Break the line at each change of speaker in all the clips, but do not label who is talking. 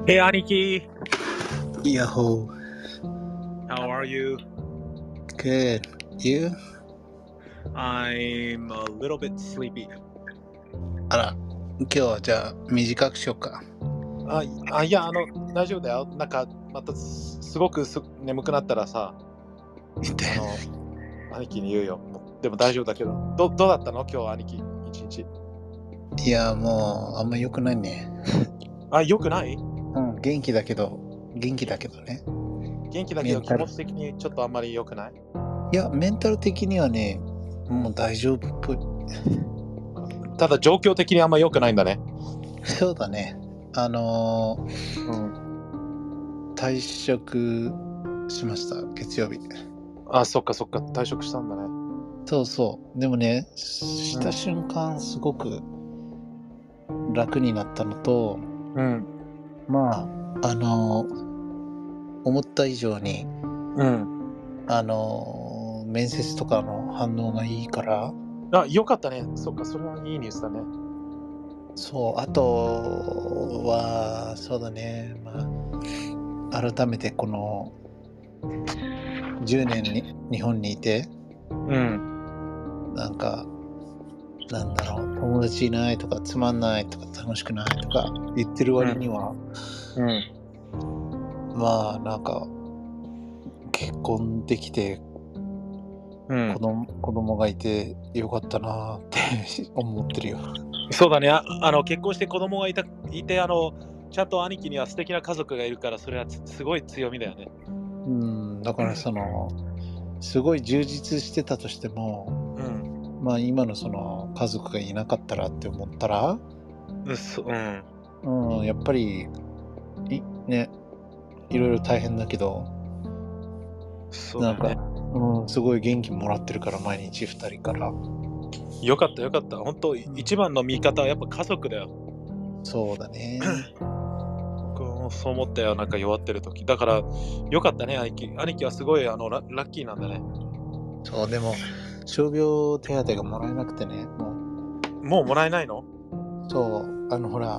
Hey Aniki,
Yahoo.
how are you?
Good. You?
I'm a little bit sleepy.
あら、今日はじゃあ短くしようか。
いや、大丈夫だよ。なんか、またすごく眠くなったらさ、
言って。
兄貴に言うよ。でも大丈夫だけど、どうだったの今日、兄貴、一日。
いや、もうあんま良くないね。
良くない？
元気だけどね。
元気だけど気持ち的にちょっとあんまり良くない？
いや、メンタル的にはね、もう大丈夫っぽい。
ただ状況的にあんま良くないんだね。
そうだね。退職しました、月曜日。
そっか、退職したんだね。
そうそう。でもね、した瞬間すごく楽になったのと、まあ、思った以上に、面接とかの反応がいいから。
よかったね。そっか、それはいいニュースだね。
そう、あとは、そうだね、改めてこの10年に日本にいて、なんか、なんだろう、友達いないとか、つまんないとか、楽しくないとか言ってる割には、なんか、結婚できて、子供がいてよかったなって思ってるよ。
そうだね。結婚して子供がいて、ちゃんと兄貴には素敵な家族がいるから、それはすごい強みだよね。
だからすごい充実してたとしても、今のその家族がいなかったらって思ったら、やっぱりね、いろいろ大変だけど、なんか、すごい元気もらってるから、毎日2人から。
よかった。本当、一番の味方はやっぱ家族だよ。
そうだね。
僕もそう思ったよ。なんか弱ってる時。だからよかったね、兄貴はすごいラッキーなんだね。
そう、でも傷病手当がもらえなくてね。
もうもらえないの？
そう、ほら、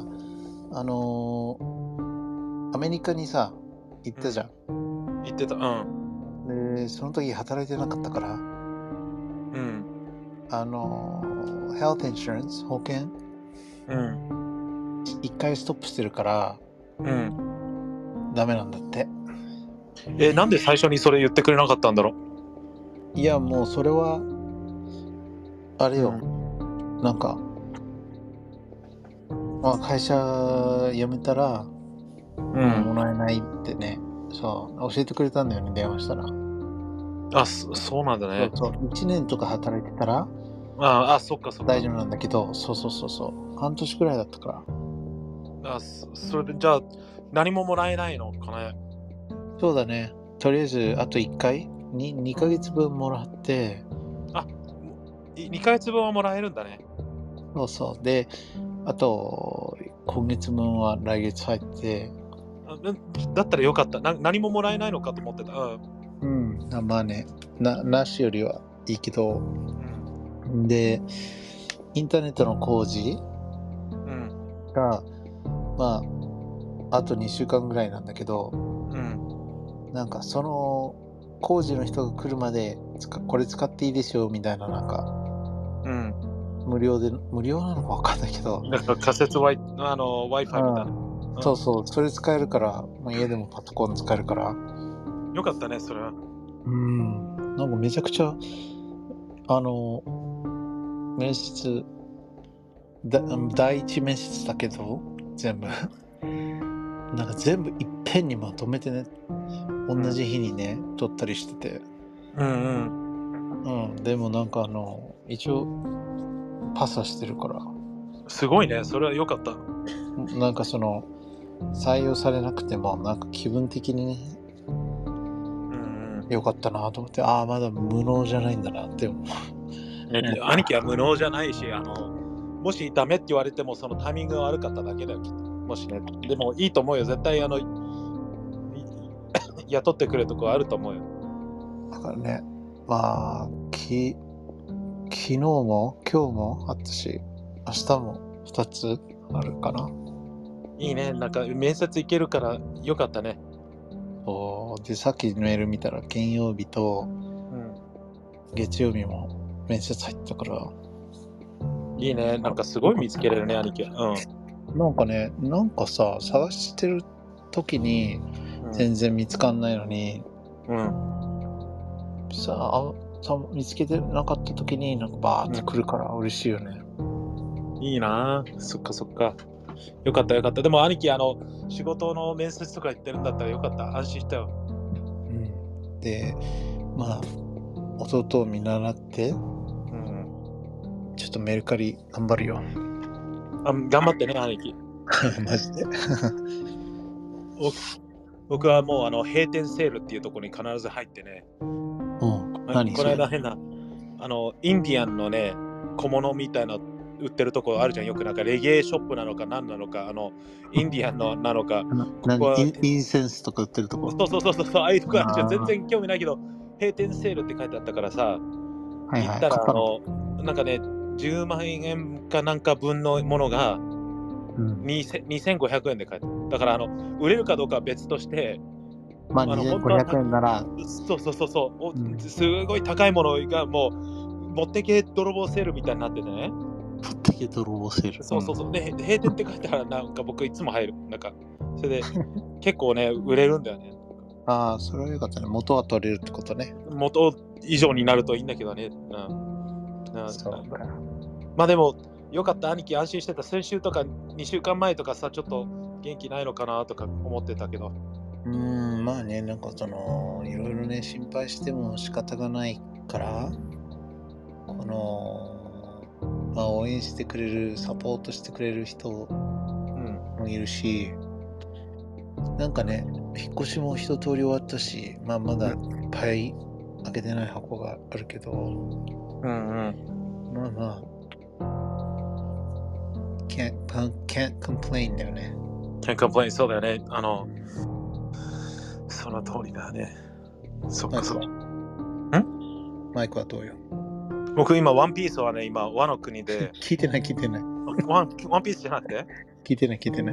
アメリカにさ行ったじゃん。
行ってた。
で、その時働いてなかったから、health insurance 保険、一回ストップしてるから、ダメなんだって。
なんで最初にそれ言ってくれなかったんだろう？
いや、もうそれはあれよ、なんか、会社辞めたら、もらえないってね、そう教えてくれたんだよね、電話したら。
そうなんだね。
そう、1年とか働いてたら、
そっか。
大丈夫なんだけど、そう、半年くらいだったから。
それでじゃあ何ももらえないのかね？
そうだね。とりあえずあと1回、2ヶ月分もらって。
2ヶ月分はもらえるんだね。
そう。で、あと今月分は来月入って。
だったらよかった。何ももらえないのかと思ってた。
まあね、なしよりはいいけど、で、インターネットの工事が、あと2週間ぐらいなんだけど、なんかその工事の人が来るまでこれ使っていいですよみたいな、なんか、無料なのか分かんないけど、
なんか仮設 Wi-Fi みたいな。
そう、それ使えるから、家でもパソコン使えるから。
よかったね、それは。
なんかめちゃくちゃ面接第一面接だけど、全部なんか全部いっぺんにまとめてね、同じ日にね取ったりしてて。でもなんか一応パスはしてるから。
すごいね、それはよかった。
なんか採用されなくても、なんか気分的にね、よかったなと思って、まだ無能じゃないんだなって思う。
兄貴は無能じゃないし、もしダメって言われてもそのタイミングが悪かっただけだよ、きっと。もしね。でもいいと思うよ、絶対雇ってくれるとこあると思うよ。
だからね、昨日も今日もあったし、明日も2つあるかな。
いいね。なんか面接行けるからよかったね。
で、さっきメール見たら、金曜日と月曜日も面接入ったから。
いいね。なんかすごい見つけれるね、兄貴。
なんかね、なんかさ、探してる時に全然見つかんないのに、見つけてなかった時になんかバーって来るから嬉しいよね。
いいな。そっかそっか。よかったよかった。でも兄貴、仕事の面接とか行ってるんだったらよかった。安心したよ。
で、まあ、弟を見習って、ちょっとメルカリ頑張るよ。
頑張ってね、兄貴。
マジで。
僕はもう閉店セールっていうところに必ず入ってね。
何
この間変な、インディアンのね、小物みたいな売ってるところあるじゃん。よくなんかレゲエショップなのか何なのか、インディアンのなのか。
インセンスとか売ってるところ。
そう、ああいうとこあるじゃん。全然興味ないけど、閉店セールって書いてあったからさ、行ったら、なんかね、10万円かなんか分のものが、2500円で買えた。だから売れるかどうかは別として、
まあ2500円なら、
そう、すごい高いものがもう持ってけ泥棒セールみたいになっててね。
持ってけ泥棒セール。
そう。で、閉店って書いてあるから、なんか僕いつも入る。なんか、それで結構ね、売れるんだよね。
ああ、それはよかったね。元は取れるってことね。
元以上になるといいんだけどね。
そうか。
まあでも、よかった、兄貴安心してた。先週とか2週間前とかさ、ちょっと元気ないのかなとか思ってたけど。
まあね、なんかいろいろね、心配しても仕方がないから、まあ応援してくれる、サポートしてくれる人もいるし、なんかね、引っ越しも一通り終わったし、まあまだいっぱい開けてない箱があるけど、まあまあ、can't complain だよね。
can't complain、そうだよね。その通りだね。そっか。
マイクはどうよ。
僕今、ワンピースはね、今、和の国で。
聞いてない。
ワンピースじゃなくて
聞いてない。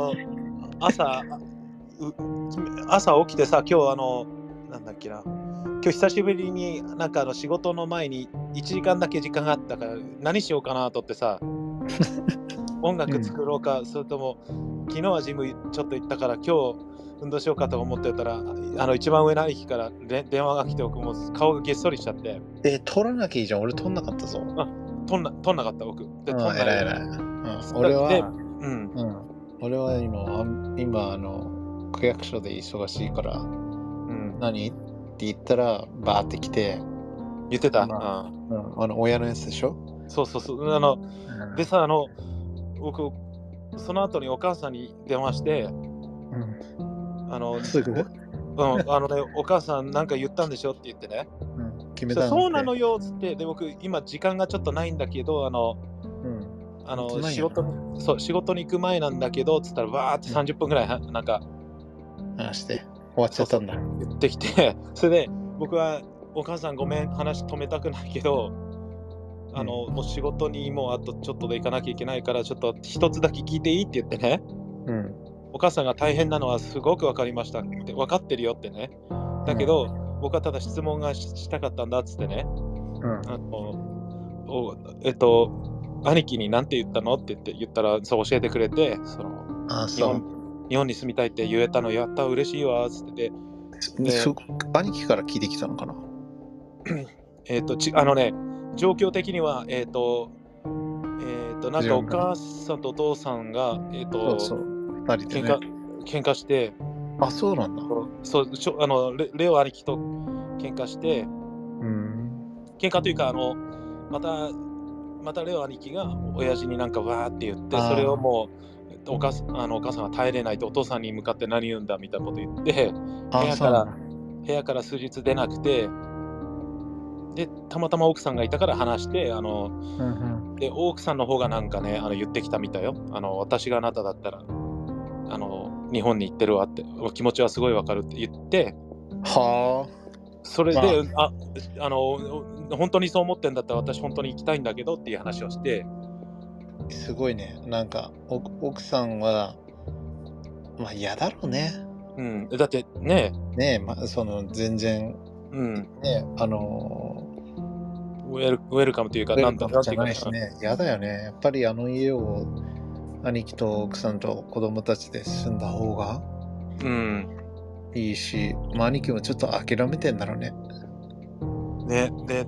朝起きてさ、今日なんだっけな。今日久しぶりになんか仕事の前に1時間だけ時間があったから何しようかなとってさ、音楽作ろうか、それとも昨日はジムちょっと行ったから今日運動しようかと思ってたら、一番上の駅から電話が来て、僕も顔がげっそりしちゃって。
取らなきゃいいじゃん。俺取んなかったぞ。
取んなかった僕。
で、取んない。偉い。俺は今区役所で忙しいから、何って言ったらバーって来て
言ってた。
親のやつでしょ。
そう。でさ、僕その後にお母さんに電話して、
すぐ
お母さんなんか言ったんでしょって言ってね。
決めたん
そうなのよっつって、で僕今時間がちょっとないんだけど、仕事に行く前なんだけどっつったらわーって30分ぐらいなんか
話して終わっちゃったんだ。
言ってきて、それで僕はお母さんごめん、話止めたくないけど、もう仕事にもうあとちょっとで行かなきゃいけないからちょっと一つだけ聞いていいって言ってね。お母さんが大変なのはすごく分かりましたって、分かってるよってね。だけど、僕はただ質問がしたかったんだっつってね。兄貴に何て言ったのって言ったら、そう教えてくれて、日本に住みたいって言えたの、やった嬉しいわっつってて。
兄貴から聞いてきたのかな。
状況的にはなんかお母さんとお父さんが喧嘩して。
あ、そうなんだ。
レオ兄貴と喧嘩して、喧嘩というかまたレオ兄貴が親父になんかわーって言って、それをもうお母さんが耐えれないとお父さんに向かって何言うんだみたいなこと言って、部屋から数日出なくて、でたまたま奥さんがいたから話して、で奥さんの方がなんかね言ってきたみたいよ。私があなただったら日本に行ってるわって、気持ちはすごいわかるって言って、それで、本当にそう思ってんだったら私本当に行きたいんだけどっていう話をして。
すごいね。なんか奥さんはまあ嫌だろうね。
うん、だってね、
その全然、
うん、
ね、
ウェルカムというか、
ウェルカムじゃ
んていうか
ないしね、嫌だよね。やっぱりあの家を兄貴と奥さんと子供たちで住んだ方がいいし、まあ兄貴もちょっと諦めてんだろうね。
ね、で、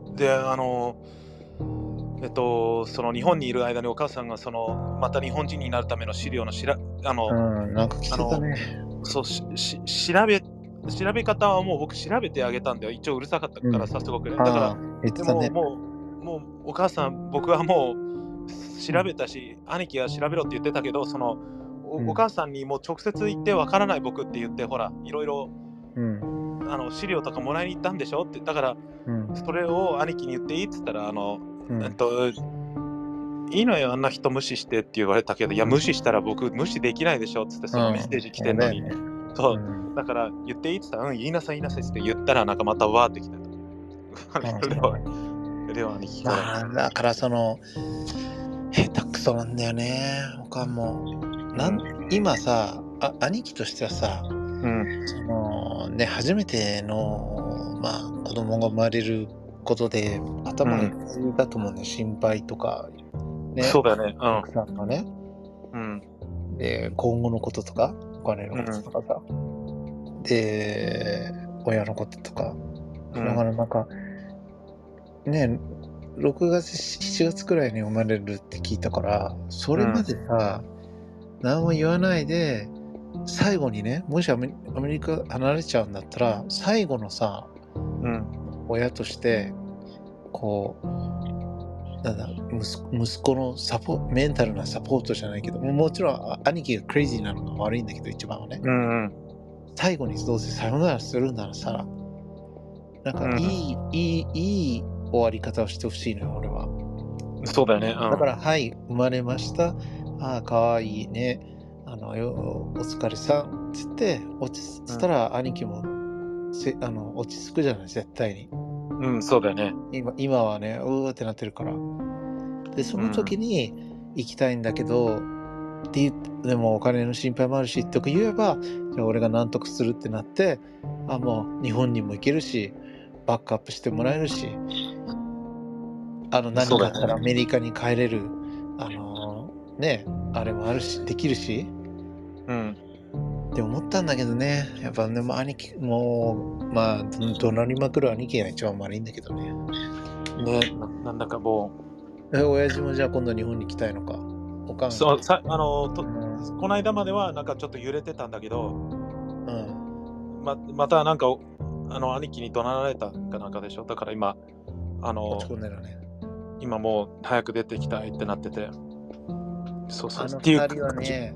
その日本にいる間にお母さんがまた日本人になるための資料の
なんか来てたね。
そう調べ方はもう僕調べてあげたんだよ。一応うるさかったからさ、すごくね。だから
言ってたね。
もうお母さん、僕はもう調べたし、兄貴は調べろって言ってたけど、お母さんにもう直接言ってわからない僕って言って、ほら、いろいろ資料とかもらいに行ったんでしょって、だから、それを兄貴に言っていいって言ったら、いいのよ、あんな人無視してって言われたけど、いや、無視したら僕無視できないでしょっつって、そのメッセージ来てんのに。そう、だから言っていいって言ったら、言いなさいって言ったら、なんかまたわーってきてた。レオ兄貴から。
だから下手くそなんだよね、他も。今さ、兄貴としてはさ、初めての、子供が生まれることで、頭がいっぱいだと思うんだよ、心配とか。
ね、そうだよね。
奥さんのね。で、今後のこととか、お金のこととかさ。で、親のこととか。だからなんか、ね、6月、7月くらいに生まれるって聞いたから、それまでさ、何も言わないで、最後にね、もしアメリカ離れちゃうんだったら、最後のさ、親として、こう、息子のメンタルなサポートじゃないけど、もちろん兄貴がクレイジーなのが悪いんだけど、一番はね。最後にどうせさよならするんならさ、なんかいい終わり方をしてほしいのよ、俺は。
そうだよね。
だから、はい、生まれました。かわいいね。お疲れさんって言って、落ち着いたら兄貴も落ち着くじゃない、絶対に。
そうだよね。
今はね、うーってなってるから。で、その時に行きたいんだけど、でもお金の心配もあるしとか言えば、じゃあ俺が何とかするってなって、もう日本にも行けるし、バックアップしてもらえるし、何かあったらアメリカに帰れる、あれもあるし、できるし。って思ったんだけどね、やっぱでも兄貴も怒鳴りまくる兄貴が一番悪いんだけどね。
なんだかも
う。親父もじゃあ今度日本に来たいのか。
そうこの間まではなんかちょっと揺れてたんだけど、またなんか兄貴に怒鳴られたかなんかでしょ。だから今
落ち込んでるね。
今もう早く出てきたいってなってて。そう
っていう2人はね、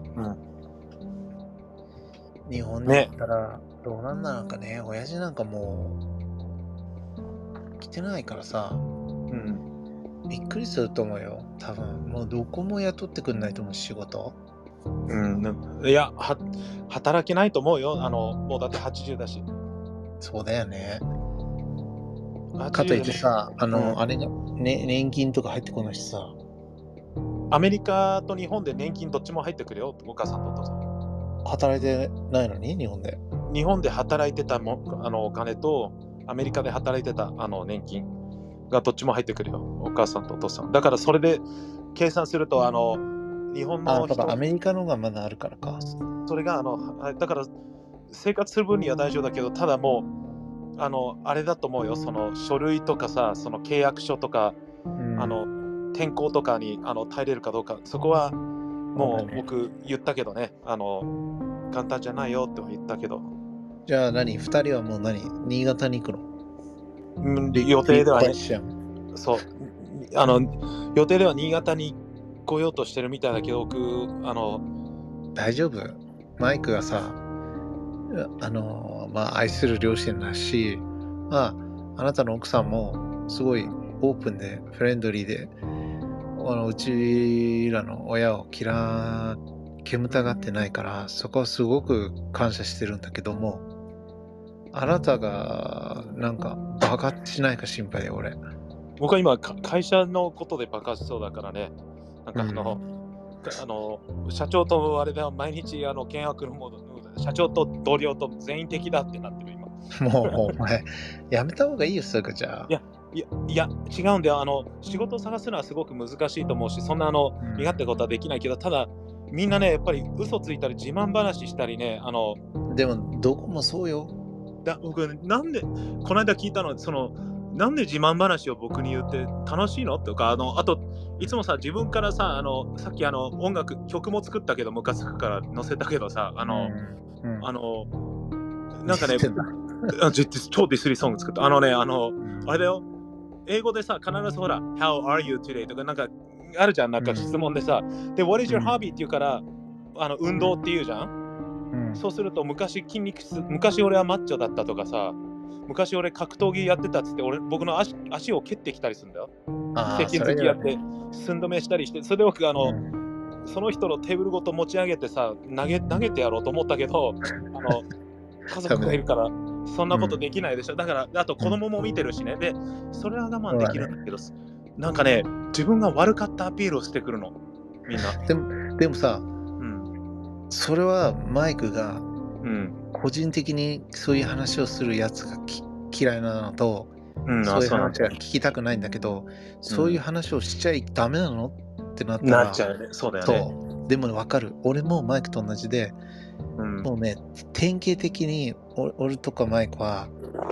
日本に行ったらどうなんだなんかね、親父なんかもう来てないからさ、びっくりすると思うよ。多分もうどこも雇ってくんないと思う、仕事。
いや、働けないと思うよ。もうだって80だし。
そうだよね。かといってさ、あれが、年金とか入ってこないしさ。
アメリカと日本で年金どっちも入ってくるよ、お母さんとお父さん。
働いてないのに日本で。
日本で働いてたお金と、アメリカで働いてた年金がどっちも入ってくるよ、お母さんとお父さん。だからそれで計算すると、日本の
人。アメリカのがまだあるからか。
それがだから生活する分には大丈夫だけど、ただもうあれだと思うよ、その書類とかさ、その契約書とか、転校とかに耐えれるかどうか、そこはもう僕言ったけどね、簡単じゃないよっては言ったけど。
じゃあ2人はもう新潟に行くの？
予定ではね、そう、予定では新潟に来ようとしてるみたいだけど、僕
大丈夫？マイクがさ、愛する両親だし、あなたの奥さんもすごいオープンでフレンドリーで、うちらの親を煙たがってないから、そこはすごく感謝してるんだけども、あなたがなんか爆発しないか心配で、俺。
僕は今会社のことで爆発しそうだからね。なんか社長とあれだ、毎日見学のモード、社長と同僚と全員敵だってなってる今。
もうお前、やめた方がいいよ、すぐじゃあ。
いや、違うんだよ。仕事を探すのはすごく難しいと思うし、そんな身勝手ことはできないけど、ただ、みんなね、やっぱり嘘ついたり、自慢話したりね、
でも、どこもそうよ。
僕、なんで、この間聞いたのは、なんで自慢話を僕に言って楽しいのとか、あと、いつもさ、自分からさ、さっき曲も作ったけど、ムカつくから載せたけどさ、なんかね、超ディスリーソング作った。あれだよ、英語でさ、必ずほら、How are you today? とか、なんか、あるじゃん、なんか質問でさ。で、What is your hobby? って言うから、運動って言うじゃん。そうすると、昔俺はマッチョだったとかさ、昔俺格闘技やってたっつって、僕の足を蹴ってきたりするんだよ。接近好きやって、寸止めしたりして、それで僕、その人のテーブルごと持ち上げてさ、投げてやろうと思ったけど、家族がいるから、そんなことできないでしょ。だから、あと子供も見てるしね。で、それは我慢できるんだけど、なんかね、自分が悪かったアピールをしてくるの、みんな。
でもさ、それはマイクが、個人的にそういう話をするやつが嫌いなのと、そういう話が聞きたくないんだけど、そういう話をしちゃダメなのってなったら、
なっちゃうね。そうだよね。
そう。でも分かる。俺もマイクと同じで、もうね、典型的に俺とかマイクは、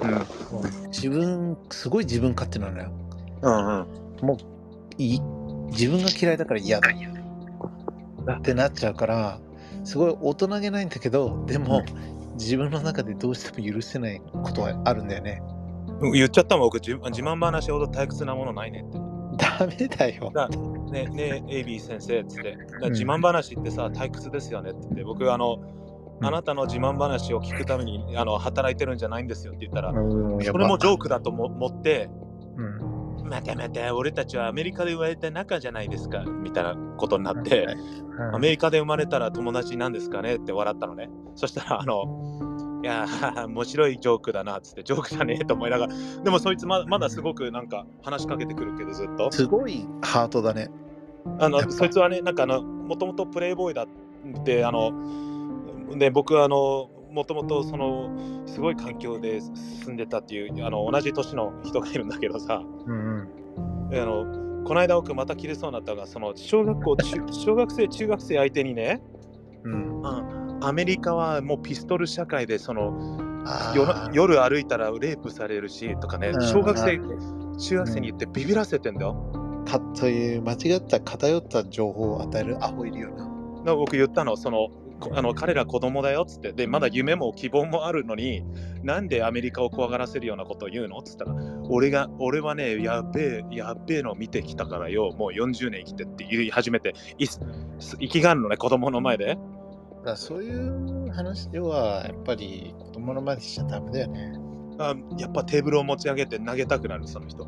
すごい自分勝手なのよ。もう自分が嫌いだから嫌だってなっちゃうから、すごい大人げないんだけど、でも、自分の中でどうしても許せないことはあるんだよね。
言っちゃったもん、僕、自慢話ほど退屈なものないねって。
ダメだよ。
ねえ、エイビー先生っつって、自慢話ってさ、退屈ですよねって言って、僕、あなたの自慢話を聞くために働いてるんじゃないんですよって言ったら、それもジョークだと思って、また俺たちはアメリカで生まれた仲じゃないですかみたいなことになって、アメリカで生まれたら友達なんですかねって笑ったのね。そしたらいや面白いジョークだなっつって、ジョークじゃねえと思いながら、でもそいつまだすごくなんか話しかけてくるけど、ずっと
すごいハートだね。
そいつはね、なんかもともとプレイボーイだってで、僕はもともとすごい環境で住んでたっていう同じ年の人がいるんだけどさ、この間僕また切れそうになったのが、小学生中学生相手にね、アメリカはもうピストル社会で夜歩いたらレイプされるしとかね、小学生中学生に言ってビビらせてんだよ。
という間違った偏った情報を与えるアホいるよな。
僕言ったの、彼ら子供だよっつって、でまだ夢も希望もあるのに、なんでアメリカを怖がらせるようなことを言うのっつったら、俺はね、やっべえの見てきたからよ、もう40年生きてって言い始めて、生きがるのね、子供の前で。
だそういう話ではやっぱり子供の前でしちゃダメだよね。
やっぱテーブルを持ち上げて投げたくなる、その人。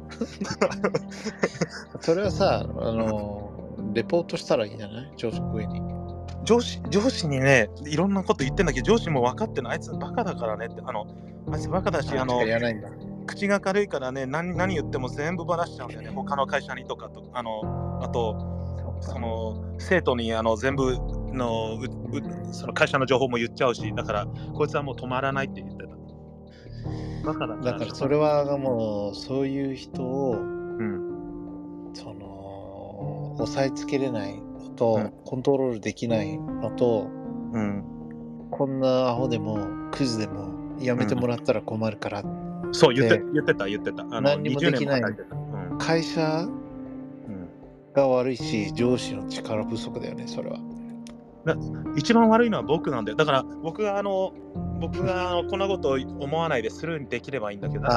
それはさ、レポートしたらいいんじゃない？上司
にね、いろんなこと言ってんだけど、上司も分かってない。あいつバカだからねって、あいつバカだし、口が軽いからね、何言っても全部ばらしちゃうんだよね、他の会社にとかと、あと、生徒に全部のその会社の情報も言っちゃうし、だからこいつはもう止まらないって言ってた。バカだから。
だからそれはもうそういう人を、抑えつけれないのと、コントロールできないのと、こんなアホでもクズでもやめてもらったら困るから、
そう言ってた。
何にもできない会社が悪いし、上司の力不足だよね、それは。
一番悪いのは僕なんだよ。だから僕がこんなことを思わないでスルーにできればいいんだけど、だ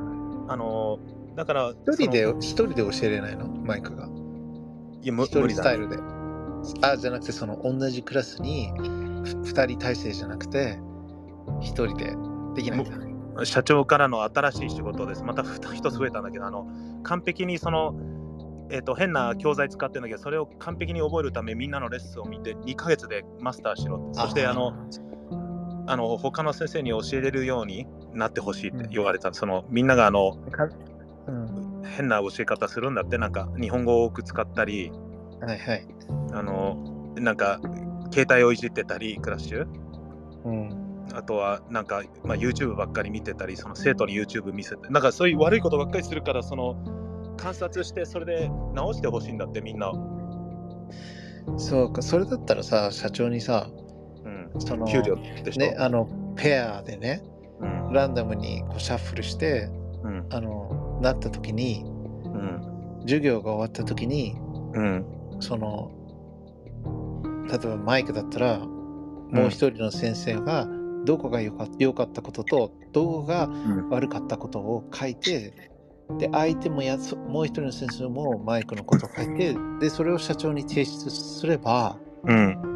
から
一人で教えれないの、マイクが。
いや、無
理だ、
ね、
スタイルで。じゃなくて同じクラスに2人体制じゃなくて1人でできないんだ。
社長からの新しい仕事です。また一つ増えたんだけど、完璧に変な教材使ってるんだけど、それを完璧に覚えるためみんなのレッスンを見て2ヶ月でマスターしろって。そして他の先生に教えれるようになってほしいって言われた。みんなが変な教え方するんだって、なんか日本語を多く使ったり、
はいはい。
なんか携帯をいじってたりクラッシュ、
うん。
あとはなんか、まあ、YouTube ばっかり見てたり、その生徒に YouTube 見せて、なんかそういう悪いことばっかりするから、その観察してそれで直してほしいんだってみんな。
そうか、それだったらさ、社長にさ、
うん、
そ
給料
の、
でしょ。
ね、ペアでね、
うん、
ランダムにこうシャッフルして、
うん、
なった時に、
うん、
授業が終わった時に、
うん、
その、例えばマイクだったら、もう一人の先生が、どこが良かったことと、どこが悪かったことを書いて、で、相手ももう一人の先生もマイクのことを書いて、で、それを社長に提出すれば、
うん、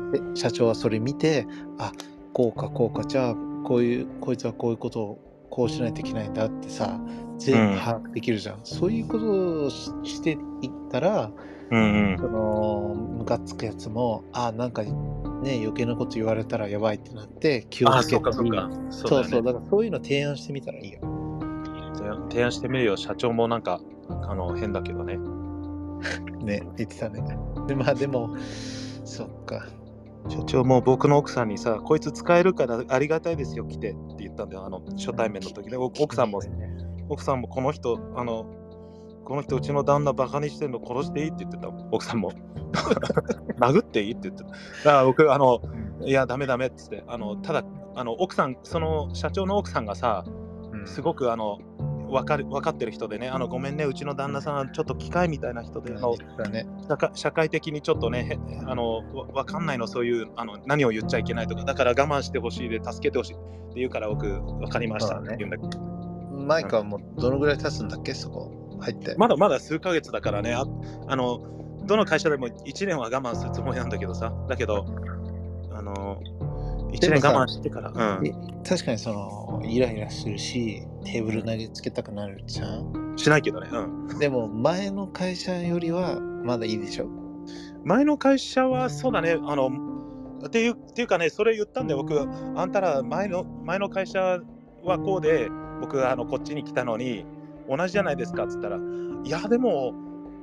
で、社長はそれ見て、あ、こうか、じゃあ、こいつはこういうことをこうしないといけないんだってさ、全部把握できるじゃん。そういうことをしていったら、
うん、
その、ムカつくやつも、なんかね、余計なこと言われたらやばいってなって気を
ああ、
つけたり、
そうかそうか。そうだよね。
そうそう、だからそういうの提案してみたらいいよ。
提案してみるよ。社長もなんか変だけどね。
ね、言ってたね。でも、そっか。
社長も僕の奥さんにさ、こいつ使えるからありがたいですよ、来てって言ったんだよ、初対面の時で。奥さんもこの人、うちの旦那バカにしてんの殺していいって言ってた。奥さんも。殴っていいって言ってた。だから僕、いや、ダメって言って、ただ、奥さん、その社長の奥さんがさ、すごく分かってる人でね、ごめんね、うちの旦那さん、ちょっと機械みたいな人で、社会的にちょっとね、分かんないの、そういう何を言っちゃいけないとか、だから我慢してほしいで、助けてほしいって言うから、僕、分かりましたって言うんだけど。
マイクはもうどのぐらい経つんだっけ、そこ入って。
まだ数ヶ月だからね、どの会社でも1年は我慢するつもりなんだけどさ、だけど、1年我慢してから、
確かにイライラするし、テーブル投げつけたくなるじゃん。
しないけどね。
でも前の会社よりはまだいいでしょ。
前の会社はそうだね。っていうかね、それ言ったんで、僕、あんたら前の会社はこうで、僕こっちに来たのに同じじゃないですかっつったら、いやでも、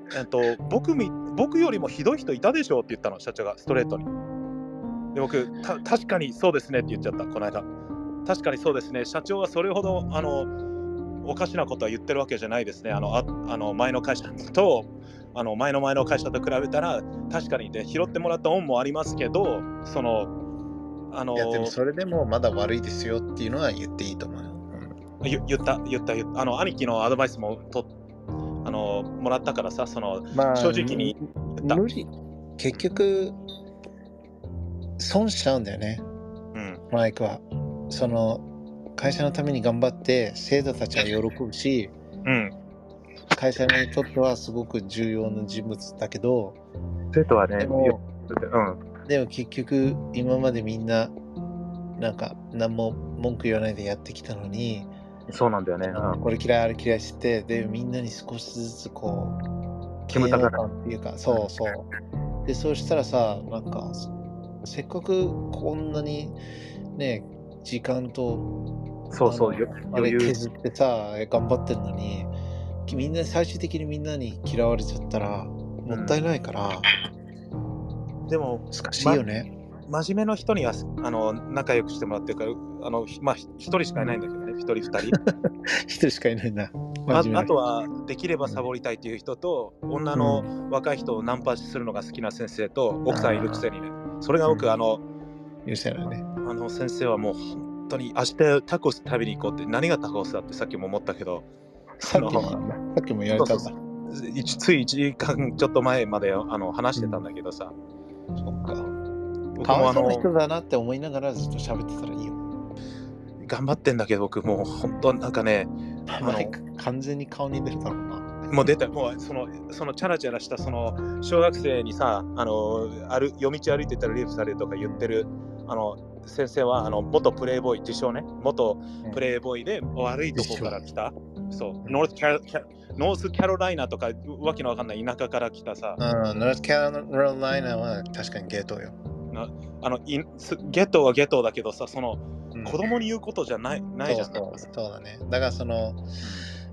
僕よりもひどい人いたでしょって言ったの、社長がストレートに。で、僕、確かにそうですねって言っちゃった、この間。確かにそうですね、社長はそれほどおかしなことは言ってるわけじゃないですね。前の会社と前の会社と比べたら確かにね、拾ってもらった恩もありますけど、
いやでもそれでもまだ悪いですよっていうのは言っていいと思うよ。
言った。兄貴のアドバイスももらったからさ、正直に言った。
結局損しちゃうんだよね。マイクは会社のために頑張って生徒たちは喜ぶし、会社にとってはすごく重要な人物だけど、
生徒はね、
でも結局今までみんななんか何も文句言わないでやってきたのに、
そうなんだよね。
これ嫌いあれ嫌いして、でみんなに少しずつこう嫌悪感っていうか、そうで、そうしたらさ、なんかせっかくこんなにね、時間とあれ削ってさ頑張ってるのに、最終的にみんなに嫌われちゃったらもったいないから、
でも
難しいよね。
真面目の人には仲良くしてもらってるから、一人しかいないんだけどね、一人二人
一人しかいないな。
あとはできればサボりたいっていう人と、女の若い人をナンパするのが好きな先生と、奥さんいるくせにね、それが僕
許せないね。
先生はもう本当に明日タコス食べに行こうって、何がタコスだってさっきも思ったけど、
さっきも言われたんだ。
つい1時間ちょっと前まで話してたんだけどさ、
そっか。かわいそうな人だなって思いながらずっと喋ってたらいいよ。
頑張ってんだけど、僕もう本当なんかね、
完全に顔に出るだろうな。
もう出た、もうそのチャラチャラした小学生にさ、夜道歩いてたらリープされるとか言ってる先生は元プレイボーイ、自称ね、元プレイボーイで悪いとこから来た、そう、ノースカロライナとかわけのわかんない田舎から来たさ、
ノースカロライナは確かにゲットーよ。
ゲットーはゲットーだけどさ、子供に言うことじゃないじゃん。
そうだね。だから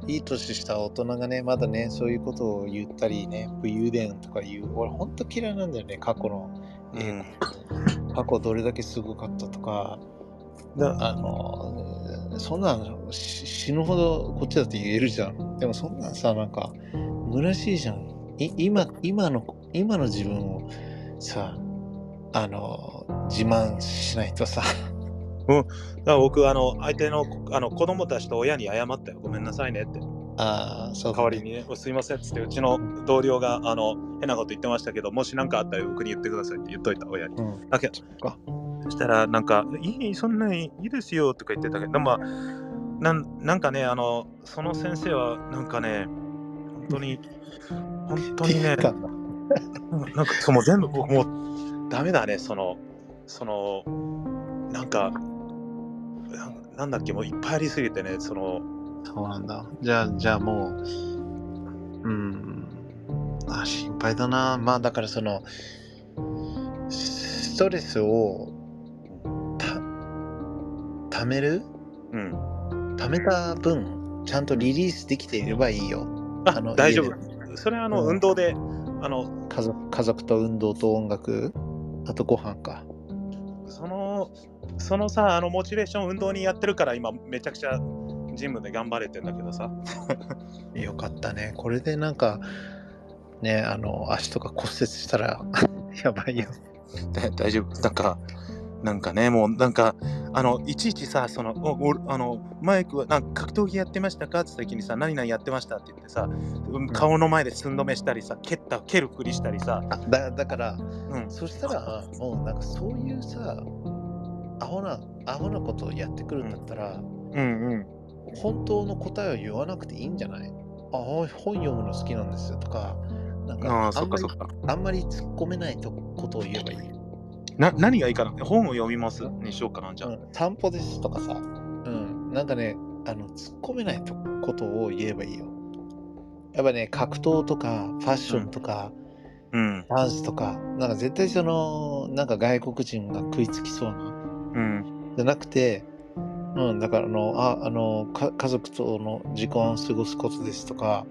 いい年した大人がね、まだね、そういうことを言ったりね、武勇伝とか言う。俺、ほんと嫌いなんだよね、過去の英語。過去どれだけすごかったとか、そんなの死ぬほどこっちだって言えるじゃん。でもそんなんさ、なんか、虚しいじゃん。今の自分をさ、自慢しないとさ。
だから僕、相手の子供たちと親に謝ったよ。ごめんなさいねって。
そう
代わりにね、すいませんっつって、うちの同僚が変なこと言ってましたけど、もし何かあったら僕に言ってくださいって言っといた、親に。だけど、そしたら、なんか、そんなにいいですよとか言ってたけど、まあ、なんかね、その先生は、なんかね、本当にね、なんか、もう全部、僕もう、ダメだね、なんか、なんだっけ、もういっぱいありすぎてね、
そうなんだ。じゃあもう、心配だな。まあだからストレスをためる、ためた分、ちゃんとリリースできていればいいよ。
大丈夫。それは運動で、
家族と運動と音楽、あとご飯か。
そのさ、モチベーション運動にやってるから今めちゃくちゃジムで頑張れてんだけどさ。
よかったね。これでなんかね、足とか骨折したらやばいよ。
大丈夫。なんかね、もうなんかいちいちさ、マイクはなんか格闘技やってましたかって時にさ、何々やってましたって言ってさ、顔の前で寸止めしたりさ、蹴るふりしたりさ。
だから、そしたらもうなんかそういうさ、アホなことをやってくるんだったら、本当の答えを言わなくていいんじゃない？本読むの好きなんですよとか、なんかあんまり突っ込めないことを言えばいい。
何がいいかな？本を読みますにしようかな、じゃあ。
散歩ですとかさ、なんかね、突っ込めないことを言えばいいよ。やっぱね、格闘とかファッションとか、ダンスとか、なんか絶対なんか外国人が食いつきそうな、じゃなくて、だから家族との時間を過ごすことですとか、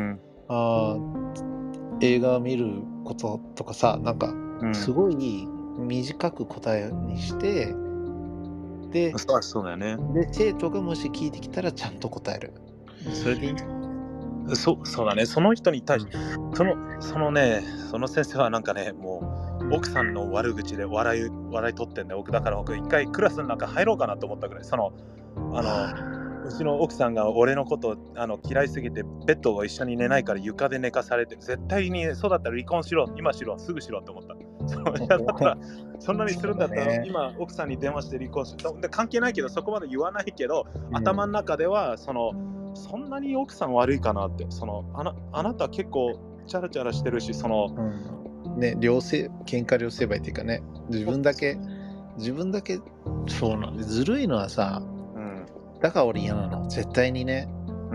映画を見ることとかさ、なんかすごい短く答えにして、で、
そうだよね。
で生徒がもし聞いてきたらちゃんと答える。それでいい。
そうだね。その人に対して、その先生はなんかね、もう奥さんの悪口で笑い取ってんだよ。だから僕一回クラスの中入ろうかなと思ったぐらい、うちの奥さんが俺のこと嫌いすぎてベッドを一緒に寝ないから床で寝かされて、絶対にそうだったら離婚しろ、今しろ、すぐしろって思った。だったらそんなにするんだったら、今奥さんに電話して離婚しろ。関係ないけど、そこまで言わないけど、頭の中ではそんなに奥さん悪いかなって、あなた結構チャラチャラしてるし、
ね、喧嘩両成敗っていうかね、自分だけそうなんで、ずるいのはさ、だから俺嫌なの。絶対にね、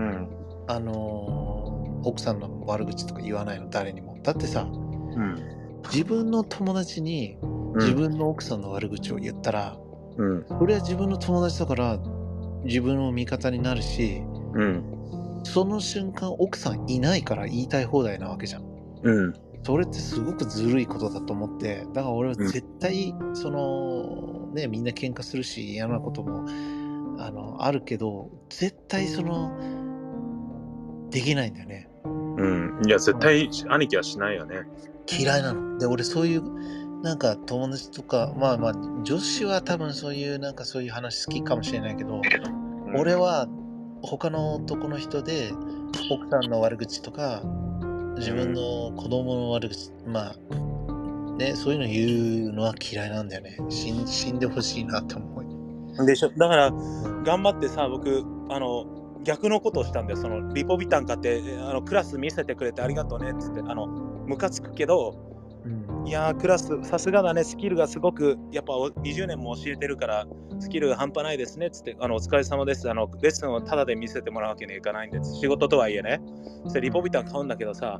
奥さんの悪口とか言わないの、誰にも。だってさ、自分の友達に自分の奥さんの悪口を言ったら、それは自分の友達だから自分の味方になるし、その瞬間奥さんいないから言いたい放題なわけじゃん。それってすごくずるいことだと思って、だから俺は絶対みんな喧嘩するし嫌なこともあるけど、絶対できないんだよね。
いや絶対兄貴はしないよね。
嫌いなの。で俺そういうなんか友達とか、まあ女子は多分そういうなんかそういう話好きかもしれないけど、俺は他の男の人で奥さんの悪口とか自分の子供の悪口、そういうの言うのは嫌いなんだよね。死んでほしいなって思う。
でしょ。だから頑張ってさ、僕逆のことをしたんだよ。リポビタン買ってクラス見せてくれてありがとうねっつって、ムカつくけど、いやークラスさすがだね、スキルがすごくやっぱ20年も教えてるからスキルが半端ないですねっつって、お疲れ様です、レッスンをタダで見せてもらうわけにはいかないんで、仕事とはいえね。そしてリポビタン買うんだけどさ、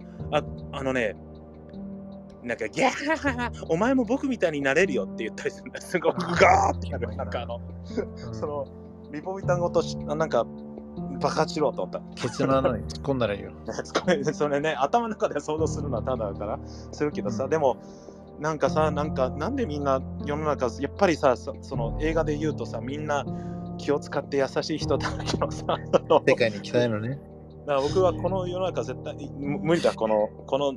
なんかギャーお前も僕みたいになれるよって言ったりするんだよ。すごいガーってやる。なんかリポビタンごとなんかバカしろと思った。
ケツの穴に突っ込んだらいいよ。
それね、頭の中で想像するのはただだからするけどさ、でもなんかさ、なんでみんな世の中、やっぱりさ、その映画で言うとさ、みんな気を使って優しい人だけどさ、
世界に行きたいのね。
だから僕はこの世の中絶対無理だ、この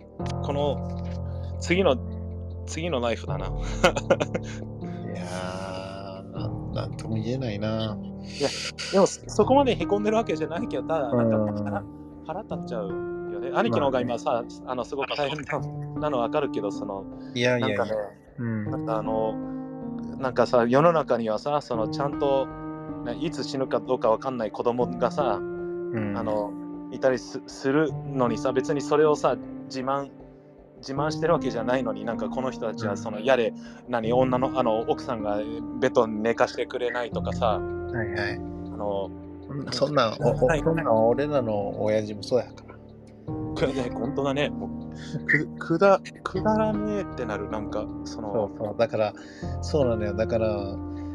次のライフだな。
いやー、なんとも言えないな。
いや、でもそこまでへこんでるわけじゃないけど、ただなんか腹立っちゃうよね。兄貴の方が今さ、すごく大変なのわかるけど、
いやいやいや、
なんかね、なんかさ、世の中にはさ、ちゃんと、ね、いつ死ぬかどうかわかんない子供がさ、いたりするのにさ、別にそれをさ、自慢してるわけじゃないのに、なんかこの人たちはやれ、女の奥さんがベッドに寝かしてくれないとかさ、
はいはい。そんな俺らの親父もそうやから。
本当だね。くだらねえってなる、なんか
そうだからそうなんだよ。だから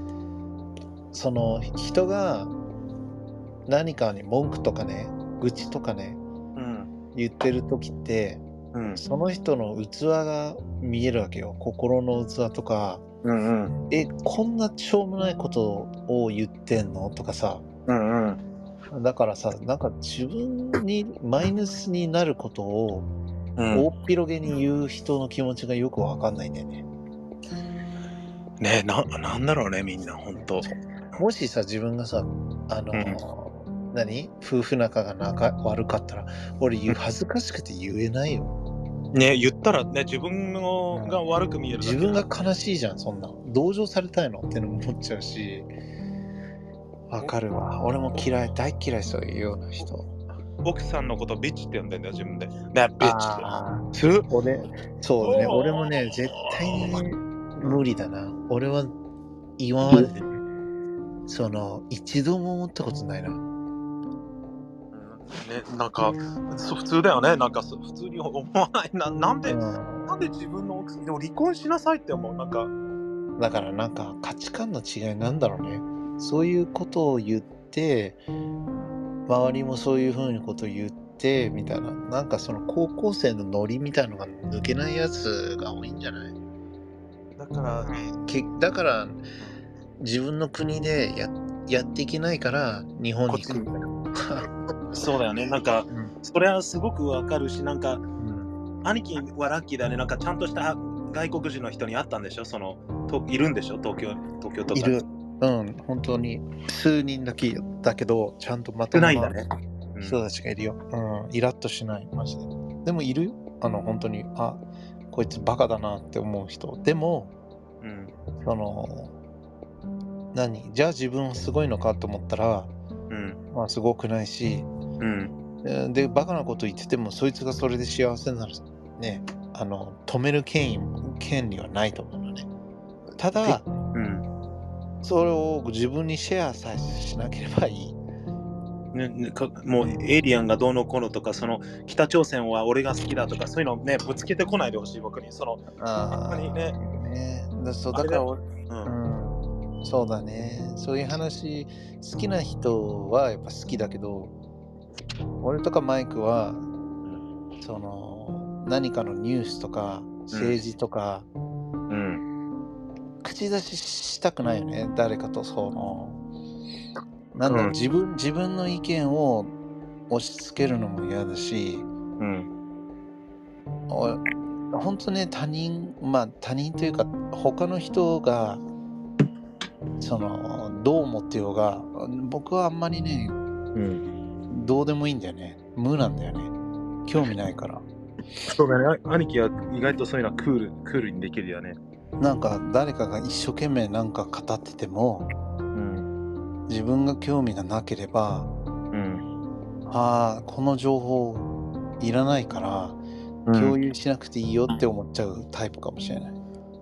人が何かに文句とかね、愚痴とかね、言ってる時って、その人の器が見えるわけよ。心の器とか、こんなしょうもないことを言ってんのとかさ、だからさ、なんか自分にマイナスになることを大っ広げに言う人の気持ちがよくわかんないんだよね。
ねえ、なんだろうね、みんな本当。
もしさ、自分がさ、夫婦仲が悪かったら、俺恥ずかしくて言えないよ。
ね、言ったらね、自分が悪く見える。
自分が悲しいじゃん、そんな。同情されたいのってのも思っちゃうし。わかるわ。俺も大嫌い、そういうような人。
奥さんのことビッチって呼んでんだよ、自分で。ね、ビッチ。
そうだね。俺もね、絶対に無理だな。俺は今まで一度も思ったことないな。
ね、なんか普通だよね。なんか普通に思わない。なんで自分の奥さんでも離婚しなさいって思う。なんか
だからなんか価値観の違いなんだろうね。そういうことを言って周りもそういうふうにことを言ってみたいな、なんか高校生のノリみたいなのが抜けないやつが多いんじゃない？だから自分の国でやっていけないから日本に来る。
そうだよね。なんか、それはすごくわかるし、なんか、兄貴はラッキーだね。なんかちゃんとした外国人の人に会ったんでしょ？いるんでしょ？東京とか。
いる。本当に数人だけだけど、ちゃんとまともな人たちがいるよ。イラッとしない、マジで。でもいるよ。本当に、こいつバカだなって思う人。でも、じゃあ自分はすごいのかと思ったら、すごくないし、で、バカなこと言ってても、そいつがそれで幸せになるね、止める権利はないと思うのね。ただ、それを自分にシェアさえしなければいい。もう
エイリアンがどうのこうのとか、北朝鮮は俺が好きだとか、そういうのね、ぶつけてこないでほしい、僕に。だから
そうだね。そういう話、好きな人はやっぱ好きだけど、俺とかマイクは、何かのニュースとか、政治とか、口出ししたくないよね。誰かと自分の意見を押し付けるのも嫌だし、本当ね、他人というか、他の人が、どう思ってようが、僕はあんまりね、どうでもいいんだよね。無なんだよね。興味ないから。
そうだね。兄貴は意外とそういうのはクールにできるよね。
なんか誰かが一生懸命なんか語ってても、自分が興味がなければ、この情報いらないから共有しなくていいよって思っちゃうタイプかもしれない。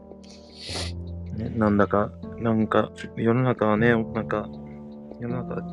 なんか世の中はね、世の中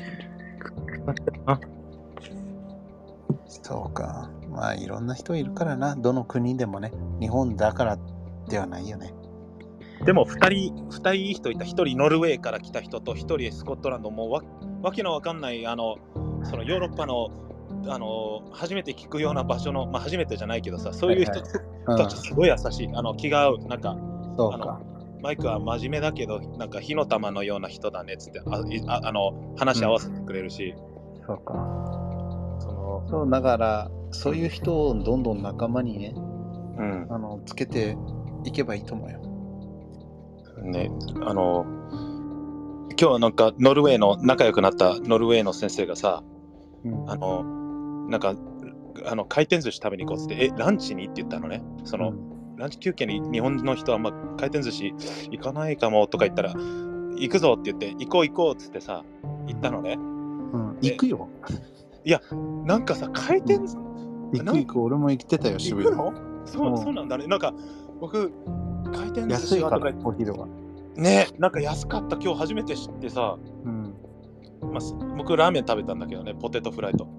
そうか。いろんな人いるからな。どの国でもね。日本だからではないよね。
でも2人いい人いた。1人ノルウェーから来た人と1人スコットランド、もうわけのわかんないそのヨーロッパの初めて聞くような場所の、まあ初めてじゃないけどさ、そういう人たちすごい優しい、気が合う、なんか、
そうか。
マイクは真面目だけど、なんか火の玉のような人だねっつって話し合わせてくれるし、
そうか。そうだからそういう人をどんどん仲間にね、つけていけばいいと思うよ。
ね、今日はなんかノルウェーの仲良くなったノルウェーの先生がさ、なんか回転寿司食べに行こうっつって、ランチにって言ったのね。ランチ休憩に日本の人は回転寿司行かないかもとか言ったら、行くぞって言って、行こうっつってさ、行ったのね。
行くよ。
いや、なんかさ、回転寿司、
行く、俺も行ってたよ、渋谷。
そうなんだね。なんか僕、回転寿
安
司
いから、お昼は。
ね、なんか安かった。今日初めて知ってさ、僕ラーメン食べたんだけどね、ポテトフライと。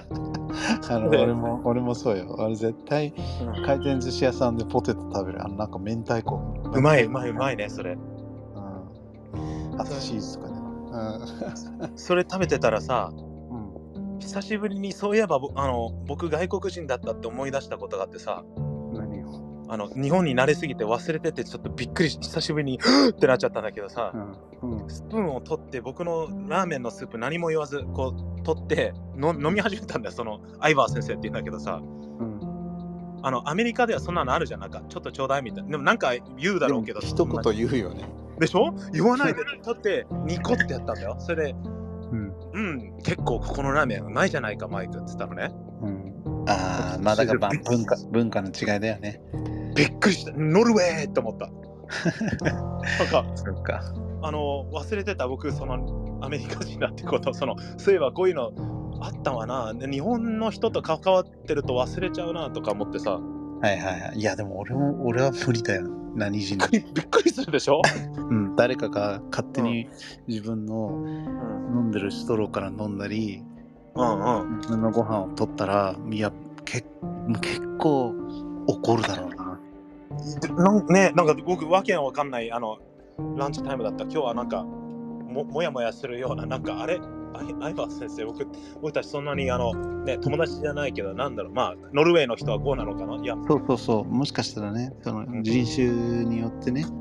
俺もそうよ。絶対回転寿司屋さんでポテト食べる。なんか明太子。
うまいね、それ。
あとチーズとかね。
それ食べてたらさ、久しぶりにそういえば僕外国人だったって思い出したことがあってさ、
何よ。
日本に慣れすぎて忘れててちょっとびっくりして久しぶりにってなっちゃったんだけどさ、スプーンを取って僕のラーメンのスープ何も言わずこう取って飲み始めたんだよ。そのアイバー先生って言うんだけどさ、アメリカではそんなのあるじゃん。なんかちょっとちょうだいみたいな。でもなんか言うだろうけど、
一言言うよね。
でしょ。言わないで取ってニコってやったんだよ。それで結構ここのラーメンうまいじゃないかマイクって言ったのね。
まあだから文化の違いだよね。
びっくりした。ノルウェーって思った。なんか
そうか。
忘れてた。僕そのアメリカ人だってこと、そういえばこういうのあったわな。日本の人と関わってると忘れちゃうなとか思ってさ。
いやでも俺は無理だよ。何人
びっくりするでしょ。
誰かが勝手に自分の飲んでるストローから飲んだり、自分のご飯を取ったら、いや結構怒るだろうな。
なんか僕わけがわかんないランチタイムだった。今日はなんかもやもやするような、なんかあれアイバー先生、僕たちそんなに友達じゃないけど、なんだろう、ノルウェーの人はこうなのかな。いや、
そうもしかしたらね、その人種によってね、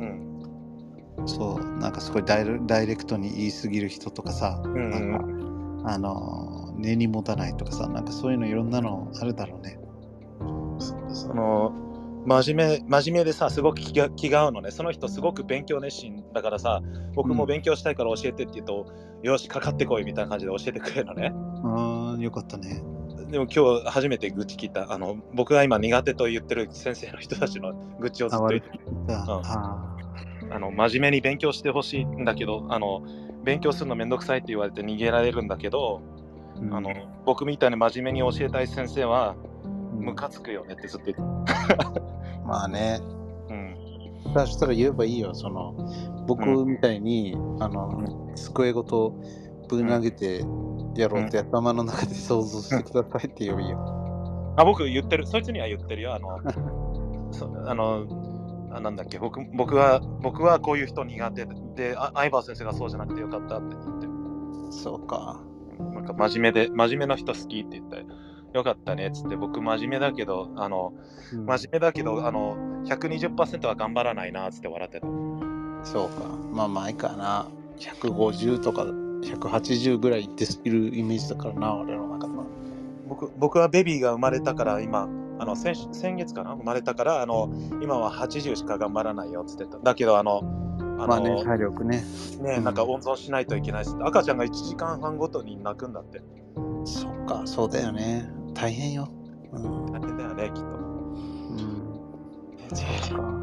そうなんかすごいダイレクトに言い過ぎる人とかさ、なんか根に持たないとかさ、なんかそういうのいろんなのあるだろうね。
真面目でさ、すごく気が合うのね。その人すごく勉強熱心だからさ、僕も勉強したいから教えてって言うと、よしかかってこいみたいな感じで教えてくれるのね。
よかったね。
でも今日初めて愚痴聞いた。僕が今苦手と言ってる先生の人たちの愚痴をずっと言ってる。真面目に勉強してほしいんだけど、勉強するのめんどくさいって言われて逃げられるんだけど、僕みたいに真面目に教えたい先生はムカつくよねってずっと言って。
まあね。そしたら言えばいいよ。僕みたいに机ごとぶん投げてやろうって頭の中で想像してくださいって言えばいいよ。
僕言ってる。そいつには言ってるよ。なんだっけ、僕はこういう人苦手で、アイバー先生がそうじゃなくてよかったって言って。
そうか。
なんか真面目な人好きって言って。よかったねっつって。僕真面目だけど120% は頑張らないなっつって笑ってた。
そうか。前かな。150とか180ぐらいいっているイメージだからな、俺の中では。
僕はベビーが生まれたから今先月かな、生まれたから今は80しか頑張らないよっつってた。だけど
体力ね。
なんか温存しないといけないっつって。赤ちゃんが1時間半ごとに泣くんだって。
そっか、そうだよね。大変よ。
大変だよね、きっと。
そうか。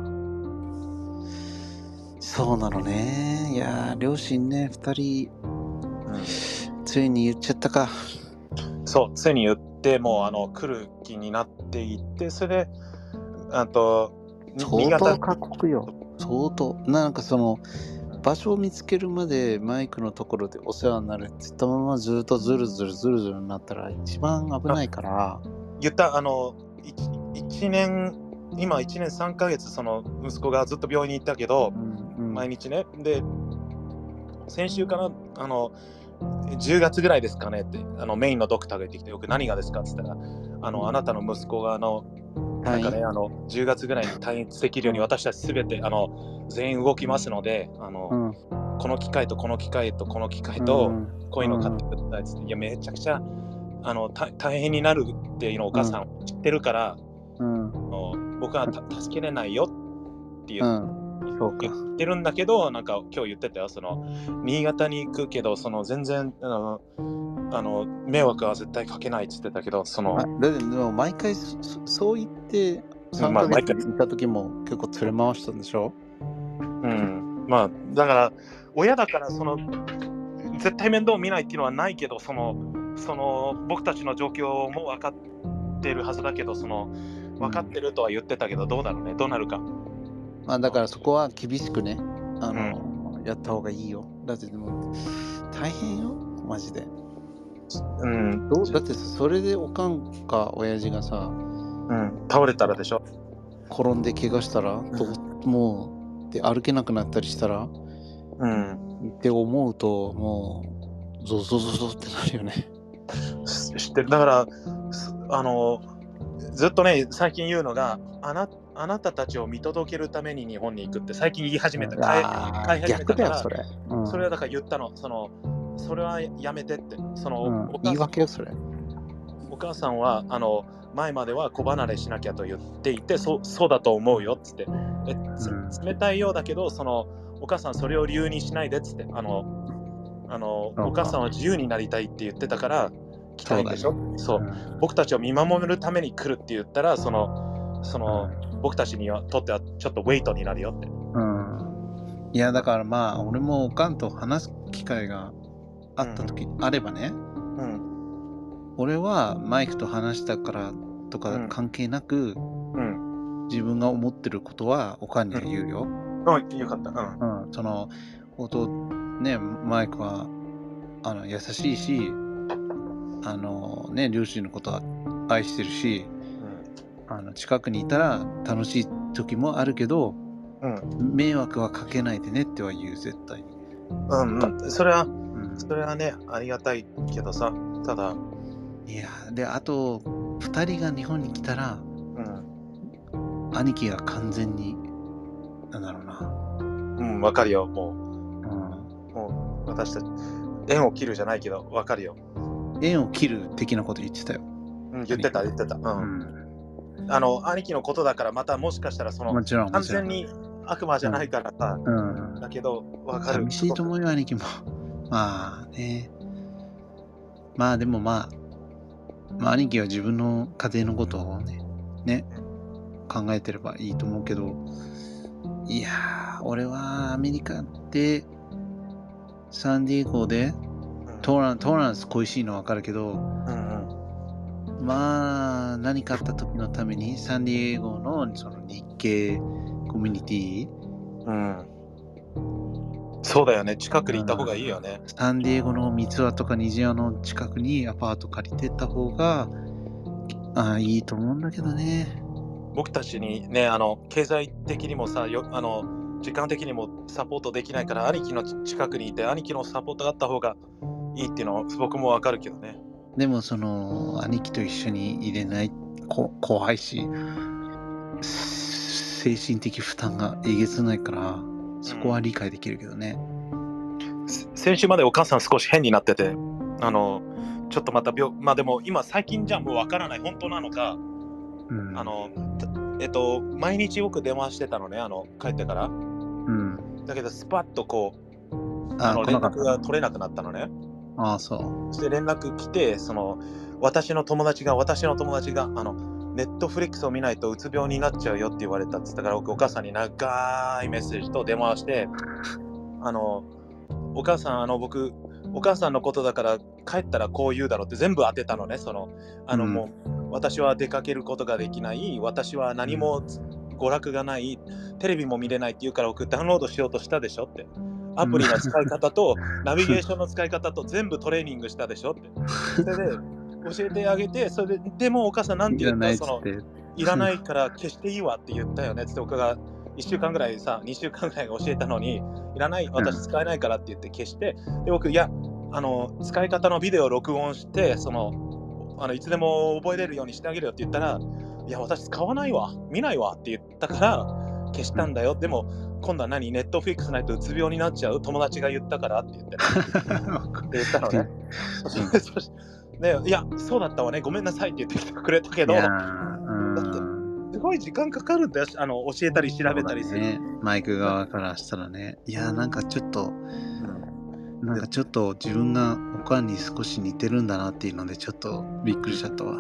そうなのね。いや、両親ね、2人、ついに言っちゃったか。
そう、ついに言って、もう来る気になっていって、それで、
相当過酷よ。相当。なんか場所を見つけるまでマイクのところでお世話になるって言ったままずっとずるずるになったら一番危ないから。
言った、1年3ヶ月、その息子がずっと病院に行ったけど、毎日ね。で、先週から 10月ぐらいですかねってメインのドクターが言ってきて、よく何がですかって言ったら、あなたの息子がなんかね、10月ぐらいに退院できるように私たちすべて全員動きますので、この機械とこの機械とこの機械とこういうのを買ってくださいって言って、いやめちゃくちゃ大変になるっていうのをお母さん知ってるから、僕は助けれないよって言ってるんだけど、なんか今日言ってたよ、新潟に行くけど全然迷惑は絶対かけないって言ってたけど、
でも毎回そう言って3ヶ月行った時も結構連れ回したんでしょ。
まあだから親だから絶対面倒見ないっていうのはないけど、僕たちの状況も分かってるはずだけど、分かってるとは言ってたけど、どうだろうね、どうなるか。
だからそこは厳しくね、やった方がいいよ。だってでも大変よマジで。だってそれでおかんか親父がさ、
倒れたらでしょ、
転んで怪我したら、もうで歩けなくなったりしたら、って思うともうゾゾゾゾってなるよね。
知ってる。だからずっとね最近言うのが、あなたたちを見届けるために日本に行くって最近言い始めた。買い始めたから、それはだから言ったの。それはやめてって。
言い訳よそれ。
お母さんは前までは子離れしなきゃと言っていて、そうだと思うよっつって、冷たいようだけどお母さんそれを理由にしないでっつって、お母さんは自由になりたいって言ってたから来たいんでしょ。僕たちを見守るために来るって言ったら、僕たちにとってはちょっとウェイトになるよって。
いやだから俺もおかんと話す機会があった時あればね、俺はマイクと話したからとか関係なく、自分が思ってることはおかんには言うよ。
よかった。
マイクは優しいし、両親のことは愛してるし、近くにいたら楽しい時もあるけど、迷惑はかけないでねっては言う、絶対に。
それはねありがたいけどさ、ただ
いやであと2人が日本に来たら、兄貴が完全になんだろうな、
分かるよ。もう私たち縁を切るじゃないけど分かるよ。
縁を切る的なこと言ってたよ。
言ってた。兄貴のことだから、またもしかしたら
もちろん
完全に悪魔じゃないからさ、だけど分かる。
寂しいと思うよ兄貴も。でも兄貴は自分の家庭のことをね考えてればいいと思うけど、いやー俺はアメリカでサンディエゴでトーランス恋しいの分かるけど、何かあった時のためにサンディエゴの日系コミュニティ、
そうだよね、近くにいた方がいいよね。
サンディエゴの三ツ輪とか虹輪の近くにアパート借りてった方がいいと思うんだけどね。
僕たちにね経済的にもさ時間的にもサポートできないから、兄貴の近くにいて兄貴のサポートがあった方がいいっていうのは僕もわかるけどね。
でも兄貴と一緒に入れない怖いし、精神的負担がえげつないから、そこは理解できるけどね。
先週までお母さん少し変になってて、ちょっとまたでも今最近じゃもうわからない、本当なのか。毎日僕電話してたのね、帰ってから。だけどスパッと連絡が取れなくなったのね。
そ
して連絡来て、私の友達がネットフリックスを見ないとうつ病になっちゃうよって言われたって言ったから、僕お母さんに長いメッセージと電話して、お母さん僕お母さんのことだから帰ったらこう言うだろうって全部当てたのね。もう私は出かけることができない、私は何も娯楽がない、テレビも見れないって言うから僕ダウンロードしようとしたでしょって、アプリの使い方とナビゲーションの使い方と全部トレーニングしたでしょって、それで教えてあげて、それでもお母さんなんて言ったら、いらないから消していいわって言ったよねって僕が1週間ぐらいさ2週間ぐらい教えたのに、いらない、私使えないからって言って消して、で僕いや使い方のビデオを録音して、いつでも覚えれるようにしてあげるよって言ったら、いや、私使わないわ、見ないわって言ったから消したんだよ。でも、今度はネットフリックスないとうつ病になっちゃう、友達が言ったからって言って、ね、って言ったのね。いや、そうだったわね、ごめんなさいって言ってきてくれたけど、だってすごい時間かかるんだよ、教えたり調べたりする、
ね、マイク側からしたらね。いや、なんかちょっと自分がおかんに少し似てるんだなっていうのでちょっとびっくりしちゃったわ。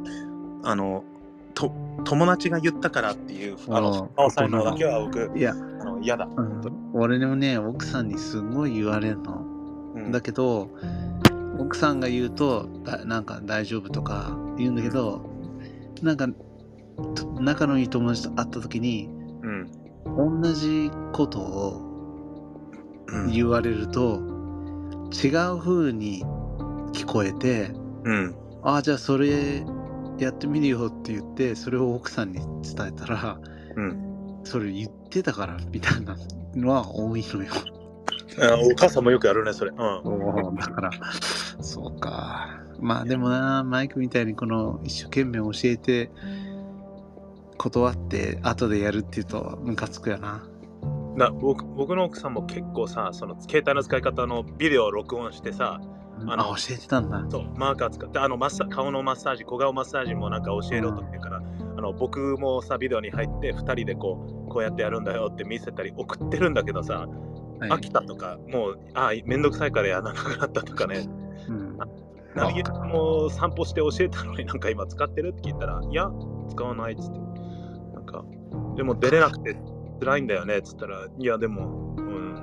友達が言ったからっていう最後だけは僕嫌だ、
俺でもね、奥さんにすごい言われるの、だけど奥さんが言うとなんか大丈夫とか言うんだけど、なんか仲のいい友達と会った時に、同じことを言われると、違う風に聞こえて、ああじゃあそれやってみるよって言ってそれを奥さんに伝えたら、それ言ってたからみたいなのは多いのよ。
お母さんもよくやるねそれ。だ
からそうか。まあでもな、マイクみたいにこの一生懸命教えて断って後でやるっていうとムカつくやな。
僕の奥さんも結構さ、その携帯の使い方のビデオを録音してさ、
教えてたんだ。
そう、マーカー使って顔のマッサージ、小顔マッサージもなんか教えろと言ってから、僕もさビデオに入って2人でこうやってやるんだよって見せたり送ってるんだけどさ、飽きたとか、もうめんどくさいからやらなくなったとかね。ナビゲーターも散歩して教えたのになんか今使ってるって聞いたら、いや使わないっつって、なんかでも出れなくて辛いんだよねっつったら、いやでも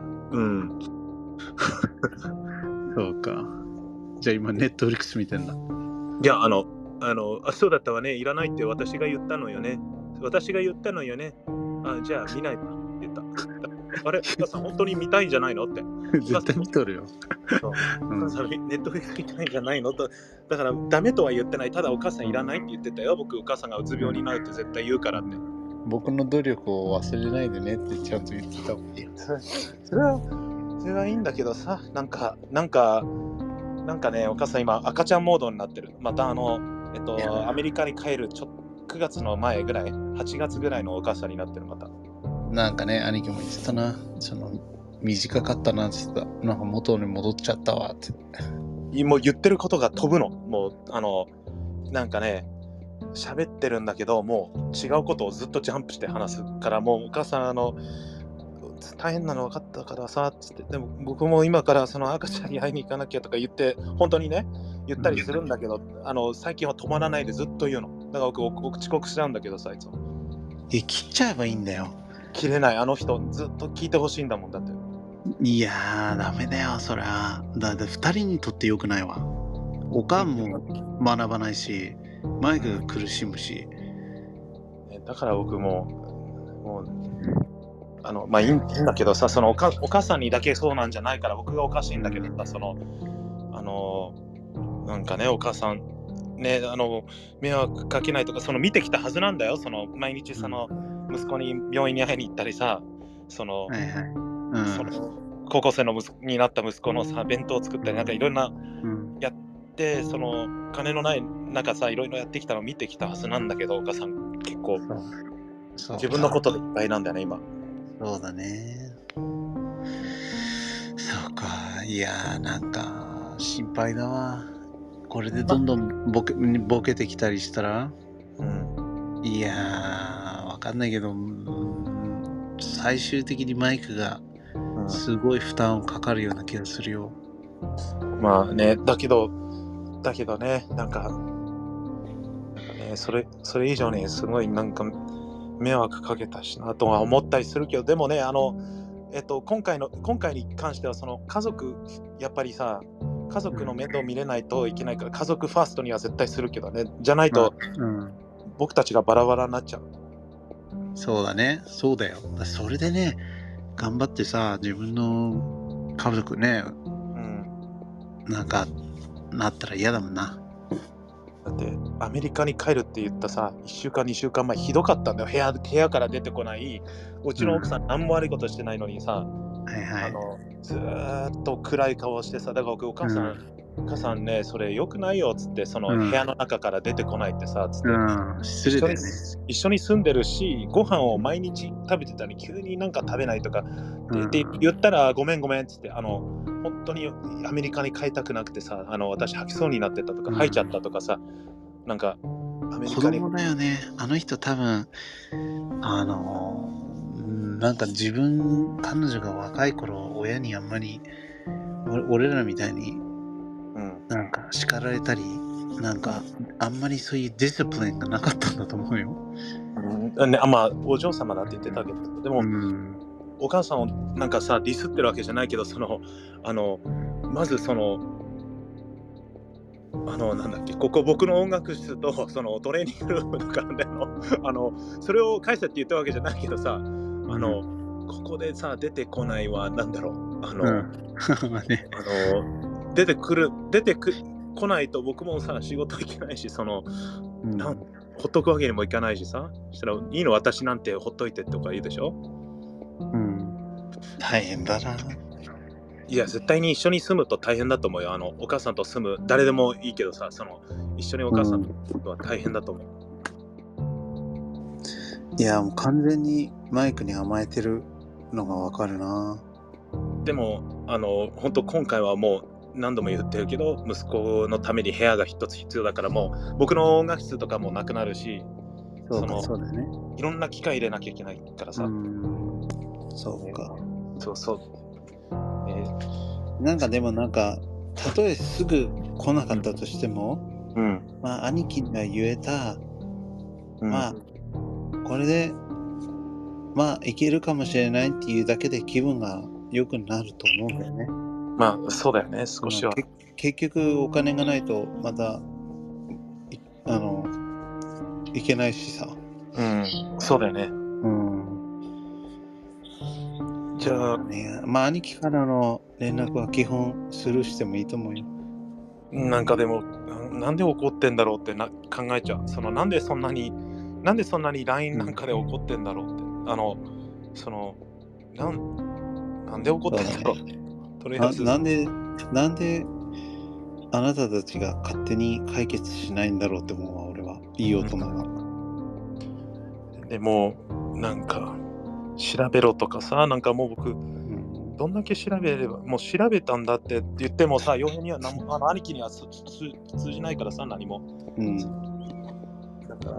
そうか。じゃあ今ネットフリックス見てんだ。
いやそうだったわね、いらないって私が言ったのよね。じゃあ見ないわって言った。あれ、お母さん本当に見たいんじゃないのって。
絶対見とるよ。
お母さんネットフリックス見たいんじゃないのと。だからダメとは言ってない。ただお母さんいらないって言ってたよ。僕お母さんがうつ病になるって絶対言うからって。
僕の努力を忘れないでねってちゃんと言ってたもん。
それはいいんだけどさ、なんかね、お母さん今赤ちゃんモードになってる。またアメリカに帰る9月の前ぐらい、8月ぐらいのお母さんになってる。また
なんかね、兄貴も言ってたな、短かったなって言ってた。なんか元に戻っちゃったわって。
もう言ってることが飛ぶの。もうなんかね、喋ってるんだけど、もう違うことをずっとジャンプして話すから、もうお母さん大変なの分かったからさっつって、でも僕も今からその赤ちゃんに会いに行かなきゃとか言って本当にね言ったりするんだけど、最近は止まらないでずっと言うの。だから僕遅刻しちゃうんだけどさ、いつも
切っちゃえばいいんだよ。
切れない。人ずっと聞いてほしいんだもん。だって
いやーダメだよそりゃ。だって2人にとってよくないわ。おかんも学ばないしマイクが苦しむし、
だから僕もういいんだけどさ、そのお母さんにだけそうなんじゃないから僕がおかしいんだけどさ、なんかね、お母さんね、迷惑かけないとか見てきたはずなんだよ。毎日息子に病院に会いに行ったりさ、高校生になった息子のさ弁当を作ったりなんかいろんなやって、金のない中さいろいろやってきたのを見てきたはずなんだけど、お母さん結構自分のことでいっぱいなんだよね今。
そうだね。そうか。いやーなんか心配だわ。これでどんどんボケてきたりしたら、いやーわかんないけど、最終的にマイクがすごい負担をかかるような気がするよ。
まあね、だけどね、なんかね、それ以上にすごいなんか迷惑かけたしなとは思ったりするけど、でもね、今回に関しては家族やっぱりさ、家族の面倒見れないといけないから家族ファーストには絶対するけどね、じゃないと僕たちがバラバラになっちゃう。
そうだね、そうだよ。それでね、頑張ってさ、自分の家族ね、なんかなったら嫌だもんな。
だってアメリカに帰るって言ったさ、1週間2週間前ひどかったんだよ。部屋から出てこない。うちの奥さん何も悪いことしてないのにさ、
はいはい。
ずーっと暗い顔してさ、だから僕、お母さんね、それ良くないよっつって、その部屋の中から出てこないってさ、つって、
失礼だよね。
一緒に住んでるし、ご飯を毎日食べてたのに急になんか食べないとかって言ったら、ごめんごめんっつって、本当にアメリカに帰りたくなくてさ、私吐きそうになってたとか、吐いちゃったとかさ、なんかアメリカに。
子供だよね。あの人多分、なんか彼女が若い頃、親にあんまり、俺らみたいに、なんか叱られたり、なんかあんまりそういうディスプリンがなかったんだと思うよ。
まあ、お嬢様だって言ってたけど、でも、お母さんをなんかさ、ディスってるわけじゃないけど、まずなんだっけ、ここ僕の音楽室とそのトレーニングルームとかでそれを返せって言ったわけじゃないけどさ、ここでさ、出てこないは、なんだろう、出てこないと僕もさ、仕事行けないし、ほっとくわけにもいかないしさ、したら、いいの私なんてほっといてとか言うでしょ。
大変だな。
いや、絶対に一緒に住むと大変だと思うよ。お母さんと住む、誰でもいいけどさ、一緒にお母さんと住むのは大変だと思う。
いや、もう完全にマイクに甘えてるのがわかるな。
でも、本当今回はもう何度も言ってるけど、息子のために部屋が一つ必要だから、もう僕の音楽室とかもなくなるし、
そうだね。
いろんな機械入れなきゃいけないからさ。
そうか。
そうそう。
なんかでもたとえすぐ来なかったとしても、まあ兄貴が言えた、まあこれでまあいけるかもしれないっていうだけで気分が良くなると思うんだよね。
まあそうだよね、少しは。
結局お金がないとまたいけないしさ。
そうだよね。じゃあ、
まあ兄貴からの連絡は基本スルーしてもいいと思うよ。
なんかでも、なんで怒ってんだろうって考えちゃう。なんでそんなに LINE なんかで怒ってんだろうって。なんで怒ってんだろう。とりあえず。なんで
あなたたちが勝手に解決しないんだろうって思うわ、俺は。言おうと思うわ。
でも、なんか、調べろとかさ、なんかもう僕、どんだけ調べれば、もう調べたんだって言ってもさ、嫁には兄貴には通じないからさ、何も。だから、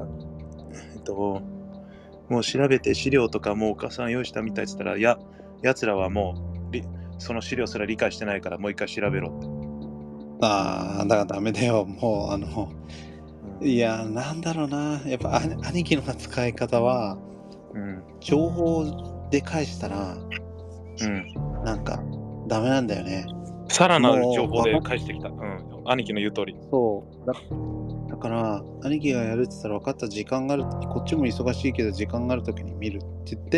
もう調べて資料とかもうお母さん用意したみたいって言ったら、やつらはもうその資料すら理解してないからもう一回調べろって。
だからダメだよ、もういや、なんだろうな、やっぱ兄貴の使い方は、情報で返したら、なんかダメなんだよね。
さらなる情報で返してきた。兄貴の言う通り。
だから兄貴がやるって言ったら分かった、時間がある時、こっちも忙しいけど時間がある時に見るって言って、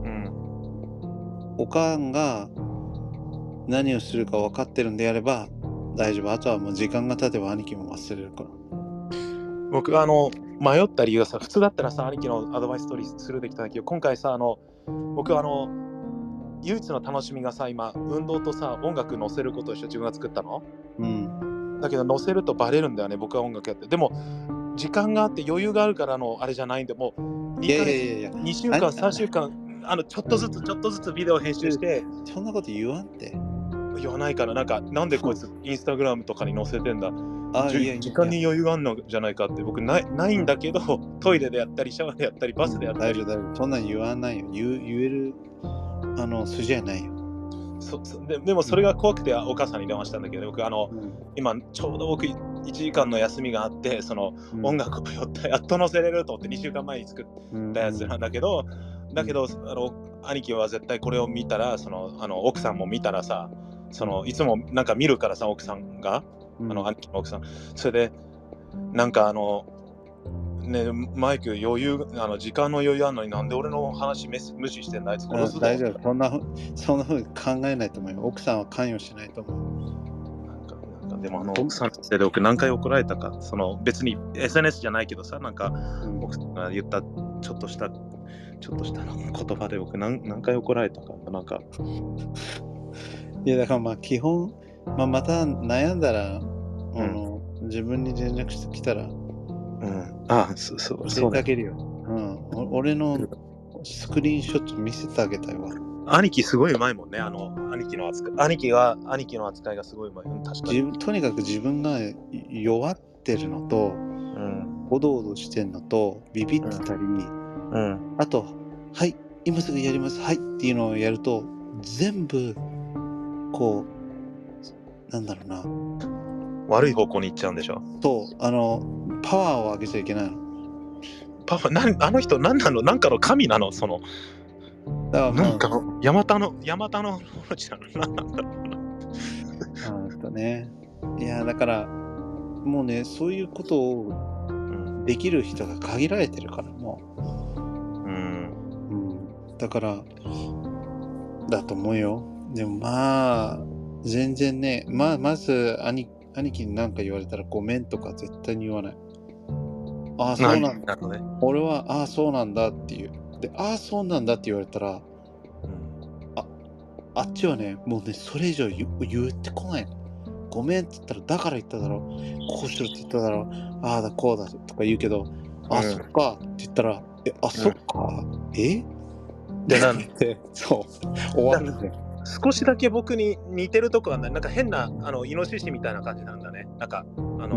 おかんが何をするか分かってるんであれば大丈夫。あとはもう時間が経てば兄貴も忘れるから。
僕迷った理由はさ、普通だったらさ、兄貴のアドバイス通りするべきだけど、今回さ、僕唯一の楽しみがさ、今運動とさ、音楽載せることをして自分が作ったの。だけど載せるとバレるんだよね、僕は音楽やって。でも時間があって余裕があるからあれじゃないんで、もう2ヶ月、2週間3週間ちょっとずつビデオ編集して。
そんなこと言わんって。
言わないから、なんでこいつインスタグラムとかに載せてんだ。時間に余裕があるのじゃないかって。僕ないんだけど、トイレでやったりシャワーでやったりバスでやったり。
大丈夫。そんなん言わないよ。言える筋合いないよ。
でもそれが怖くてお母さんに電話したんだけど、僕今ちょうど僕1時間の休みがあって、音楽をやっと載せれると思って2週間前に作ったやつなんだけど、兄貴は絶対これを見たら、奥さんも見たらさ、いつもなんか見るからさ、奥さんが兄貴の奥さん、それでなんかマイク余裕、時間の余裕あるのになんで俺の話無視してんだ、あいつ殺すぞ。
大丈夫。そんなふうに考えないと思うよ。奥さんは関与しないと思
う。でも奥さんのせいで僕何回怒られたか、別に SNS じゃないけどさ、奥さんが言ったちょっとしたちょっとした言葉で僕何回怒られたかなんか。
いやだからまあ基本、また悩んだら、自分に連絡してきたら、教えてあげるよ。俺のスクリーンショット見せてあげたいわ。
兄貴すごいうまいもんね。兄貴の扱いがすごいうまい。確かに。
とにかく自分が弱ってるのと、おどおどしてんのと、ビビってたり、あと、はい、今すぐやります、はいっていうのをやると、全部、こう、なんだろうな。
悪い方向に行っちゃうんでしょ。
そう、パワーを上げちゃいけないの。
パワー、あの人何なの？なんかの神なの？だから、なんかのヤマタノオロチなの？何なんだろうな。
ね。いや、だから、もうね、そういうことをできる人が限られてるから、もう。だから、だと思うよ。でもまあ、全然ね、まず兄貴に何か言われたらごめんとか絶対に言わない。ああ、そうなんだ。俺は、ああ、そうなんだっていう。で、ああ、そうなんだって言われたら、あっちはね、もうね、それ以上言ってこないの。ごめんって言ったら、だから言っただろ。こうしろって言っただろ。ああだ、こうだとか言うけど、あ、そっかって言ったら、そっか
で、なんで、
そう、終わるんだよ。
少しだけ僕に似てるとこはない。なんか変な、イノシシみたいな感じなんだね。なんか、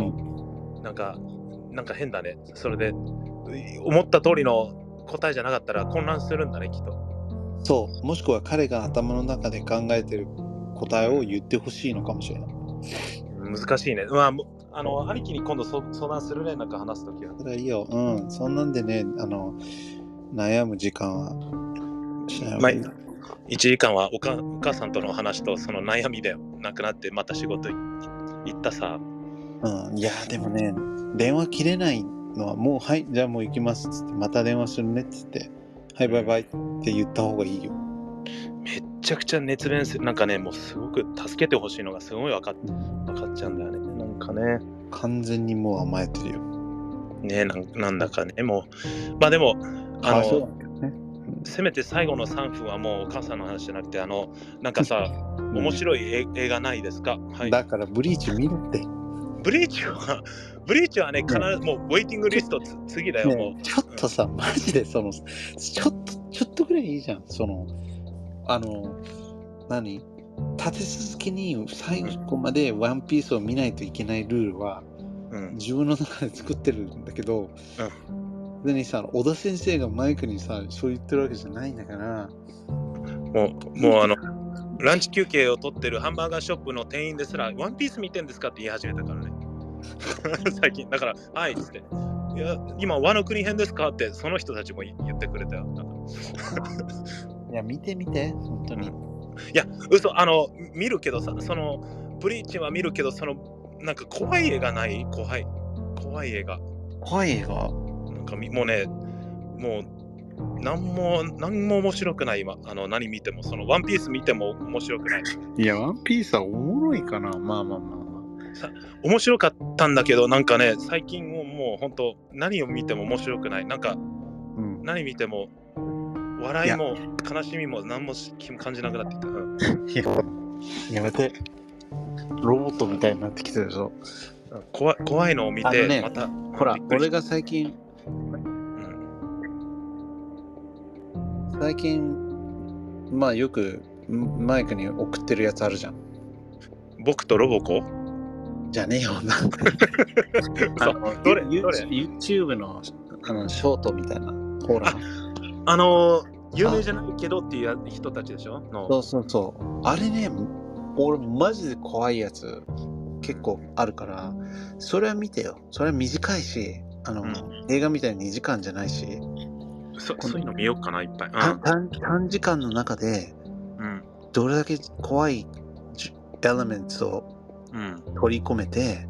なんか変だね。それで、思った通りの答えじゃなかったら混乱するんだね、きっと。
そう、もしくは彼が頭の中で考えてる答えを言ってほしいのかもしれない。
難しいね。まあ、兄貴に今度相談するね、なんか話すときは。
それはいいよ。そんなんでね、悩む時間はしない方がいい。
1時間はお母さんとの話とその悩みでなくなってまた仕事行ったさ。
いやでもね、電話切れないのはもうはいじゃあもう行きますっつってまた電話するねっつってはいバイバイって言った方がいいよ。
めっちゃくちゃ熱弁する。なんかねもうすごく助けてほしいのがすごい分かっちゃうんだよね。なんかね
完全にもう甘えてるよ
ね。なんだかねもうまあでもせめて最後の3分はもうお母さんの話じゃなくてなんかさ面白い映画ないですか？はい。
だからブリーチ見るって。
ブリーチはね、必ずもうウェイティングリスト次だよ、もう。
ちょっとさ、マジでちょっとぐらいいいじゃん。立て続けに最後までワンピースを見ないといけないルールは、自分の中で作ってるんだけど、でにさ、小田先生がマイクにさ、そう言ってるわけじゃないんだから。
もうランチ休憩を取ってるハンバーガーショップの店員ですら、ワンピース見てんですかって言い始めたからね。最近、だから、はいっつって。いや、今、ワノ国編ですかって、その人たちも言ってくれたよ。
いや、見て、本当に。
いや、嘘、見るけどさ、ブリーチは見るけど、なんか怖い映画ない？怖い映画。
怖い映画？
なんかもうね、もう、何も面白くない。今何見てもワンピース見ても面白くない。
いやワンピースはおもろいかな。まあ
面白かったんだけどなんかね最近もう本当何を見ても面白くない。なんか、何見ても笑いも悲しみも何も感じなくなってきた。
やめて。ロボットみたいになってきてるでしょ。
怖いのを見て、また
ほら俺が最近まあよくマイクに送ってるやつあるじゃん。
僕とロボコ
じゃねえよ。
どれ
YouTube のショートみたいな。ほら
有名じゃないけどっていう人たちでしょ。
そうあれね、俺マジで怖いやつ結構あるからそれは見てよ。それは短いし映画みたいに2時間じゃないし、
そういうの見ようかな。いっぱい
短時間の中でどれだけ怖いエレメンツを取り込めて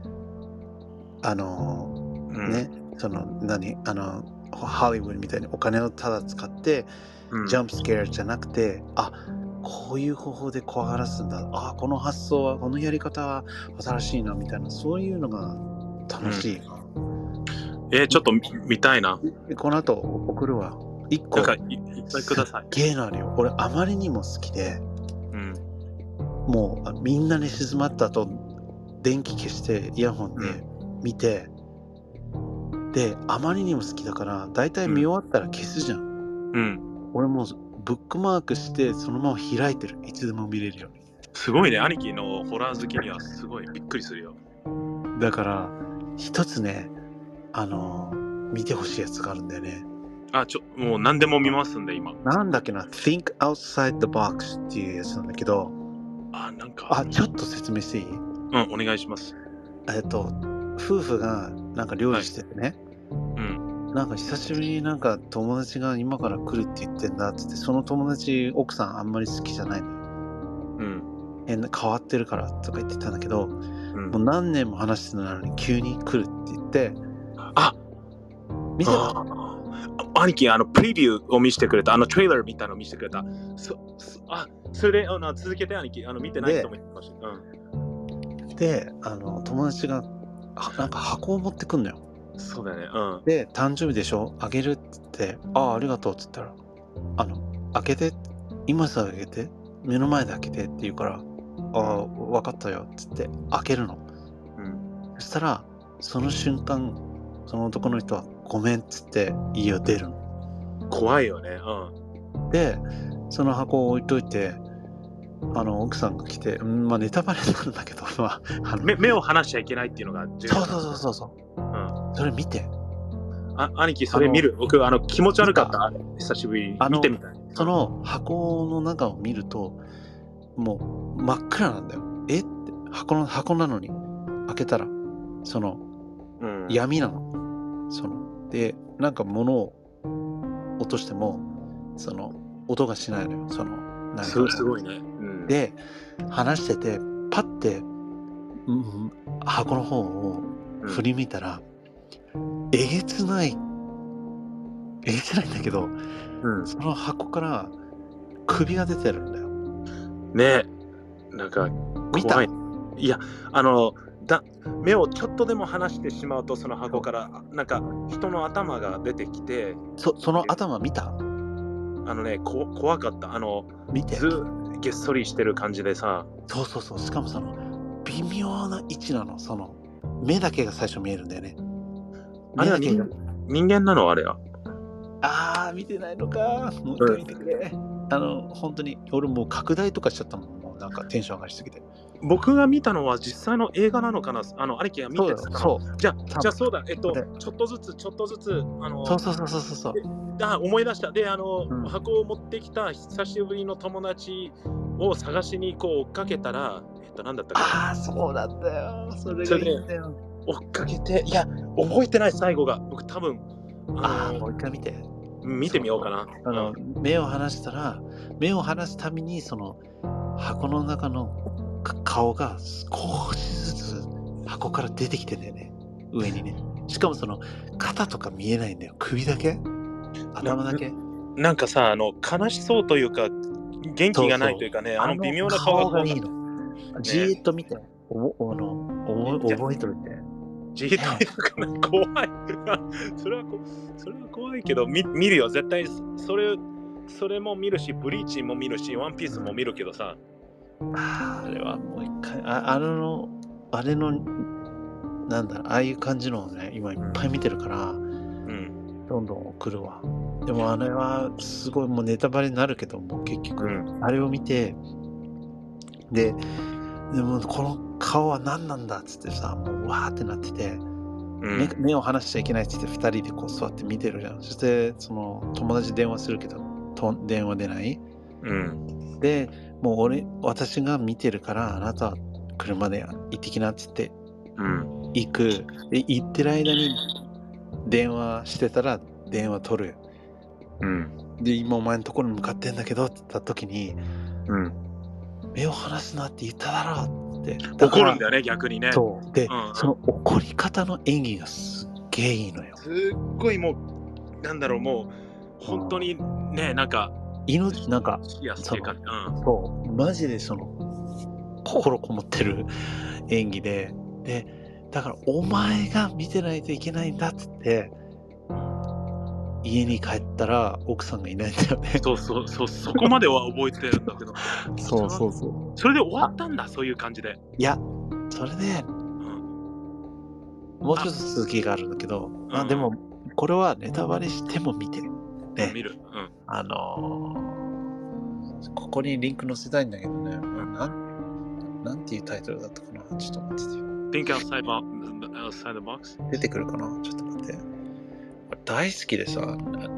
ハリウッドみたいにお金をただ使ってジャンプスケアじゃなくてこういう方法で怖がらすんだ、この発想はこのやり方は新しいなみたいな、そういうのが楽しい。
ちょっと見たいな。
この後送るわ。 一個
なんかいっぱいください。
ゲーなのよ。俺あまりにも好きで、もうみんなに静まった後電気消してイヤホンで見て、であまりにも好きだからだいたい見終わったら消すじゃん。俺もうブックマークしてそのまま開いてる。いつでも見れるように。
すごいね、兄貴のホラー好きにはすごいびっくりするよ。
だから一つね、見てほしいやつがあるんだよね。
もう何でも見ますんで今。
なんだっけな、Think Outside the Box っていうやつなんだけど、
なんか
ちょっと説明していい？
お願いします。
夫婦がなんか料理しててね、なんか久しぶりになんか友達が今から来るって言ってんだっつって、その友達奥さんあんまり好きじゃないのよ。変わってるからとか言ってたんだけど、もう何年も話してたのに急に来るって言って、見てた？
兄貴プレビューを見せてくれた、トレーラーみたいなのを見せてくれた。それで続けて兄貴、見てないと思いました。
で、友達がなんか箱を持ってくんのよ。
そうだね。
で、誕生日でしょ、あげるって言って、ありがとうって言ったら、開けて、今さ開けて、目の前で開けてって言うから、分かったよって言って開けるの。そしたら、その瞬間、その男の人はごめんっつって家を出るの。
怖いよね。
で、その箱を置いといて、奥さんが来て、ネタバレなんだけど、
目を離しちゃいけないっていうのが重要。
そう。それ見て。
兄貴、それ見る。僕、気持ち悪かった。久しぶりに見てみたい。
その箱の中を見ると、もう真っ暗なんだよ。って箱なのに開けたらその、闇なの。でなんか物を落としてもその音がしないのよ。
すごいね。
で話しててパッて、箱の方を振り見たら、えげつないんだけど、その箱から首が出てるんだよ。
ねえ、なんか怖い。いや、目をちょっとでも離してしまうとその箱からなんか人の頭が出てきて、
その頭見た？
怖かった。
見て。
げっそりしてる感じでさ。
そう。しかもその微妙な位置なの。その目だけが最初見えるんだよね。
あれは人間なの？あれは。
見てないのか。もう一回見てくれ。本当に俺もう拡大とかしちゃったもん。もうなんかテンション上がりすぎて。
僕が見たのは実際の映画なのかな。兄貴が見てたから。じゃあそうだ。ちょっとずつ。そう。思い出した。で、箱を持ってきた久しぶりの友達を探しに追っかけたら、なんだったか。
そうなんだよ。それがいいんだよ。
追っかけて、いや、覚えてない最後が。僕多分。
もう一回見て
みようかな。
目を離すたびにその箱の中の顔が少しずつ箱から出てきてんだよね。上にね。しかもその肩とか見えないんだよ。首だけ、頭だけ。
なんかさ、悲しそうというか元気がないというかね、微妙な顔
がいいの。じーっと見て、覚えとるって。
じーっと見るかな。怖い。それは怖いけど見るよ絶対。それも見るし、ブリーチも見るし、ワンピースも見るけどさ。
あれはもう一回あれのなんだろう、ああいう感じのをね今いっぱい見てるから、どんどん来るわ。でもあれはすごいもうネタバレになるけども結局、あれを見てでもこの顔は何なんだっつってさ、もうわーってなってて、目を離しちゃいけないっつって2人でこう座って見てるじゃん。そしてその友達電話するけど電話出ない、でもう私が見てるからあなたは車で行ってきなっつって、行く。で行ってる間に電話してたら電話取る。で今お前のところに向かってんだけどって言った時に、目を離すなって言っただろうって
怒るんだよね、逆にね。
そうで、その怒り方の演技がすっげえいいのよ。
すっごいもうなんだろう、もう本当にね、なんか
なんかそうマジでその心こもってる演技で、だからお前が見てないといけないんだっつって家に帰ったら奥さんがいないんだよね。
そこまでは覚えてるんだけど。
そう。
それで終わったんだ、そういう感じで。
いや、それで、もうちょっと続きがあるんだけど、でも、これはネタバレしても見て。ね。
見る。
ここにリンク載せたいんだけどね。なんていうタイトルだったかな。ちょっと待っててよ。
Think outside the box?
出てくるかな。ちょっと待って。大好きでさ、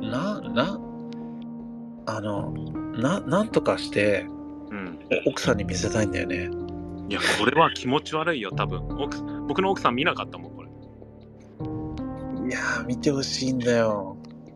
なんとかして、奥さんに見せたいんだよね。
いや、これは気持ち悪いよ、多分。僕の奥さん見なかったもん、これ。
いやー、見てほしいんだよ。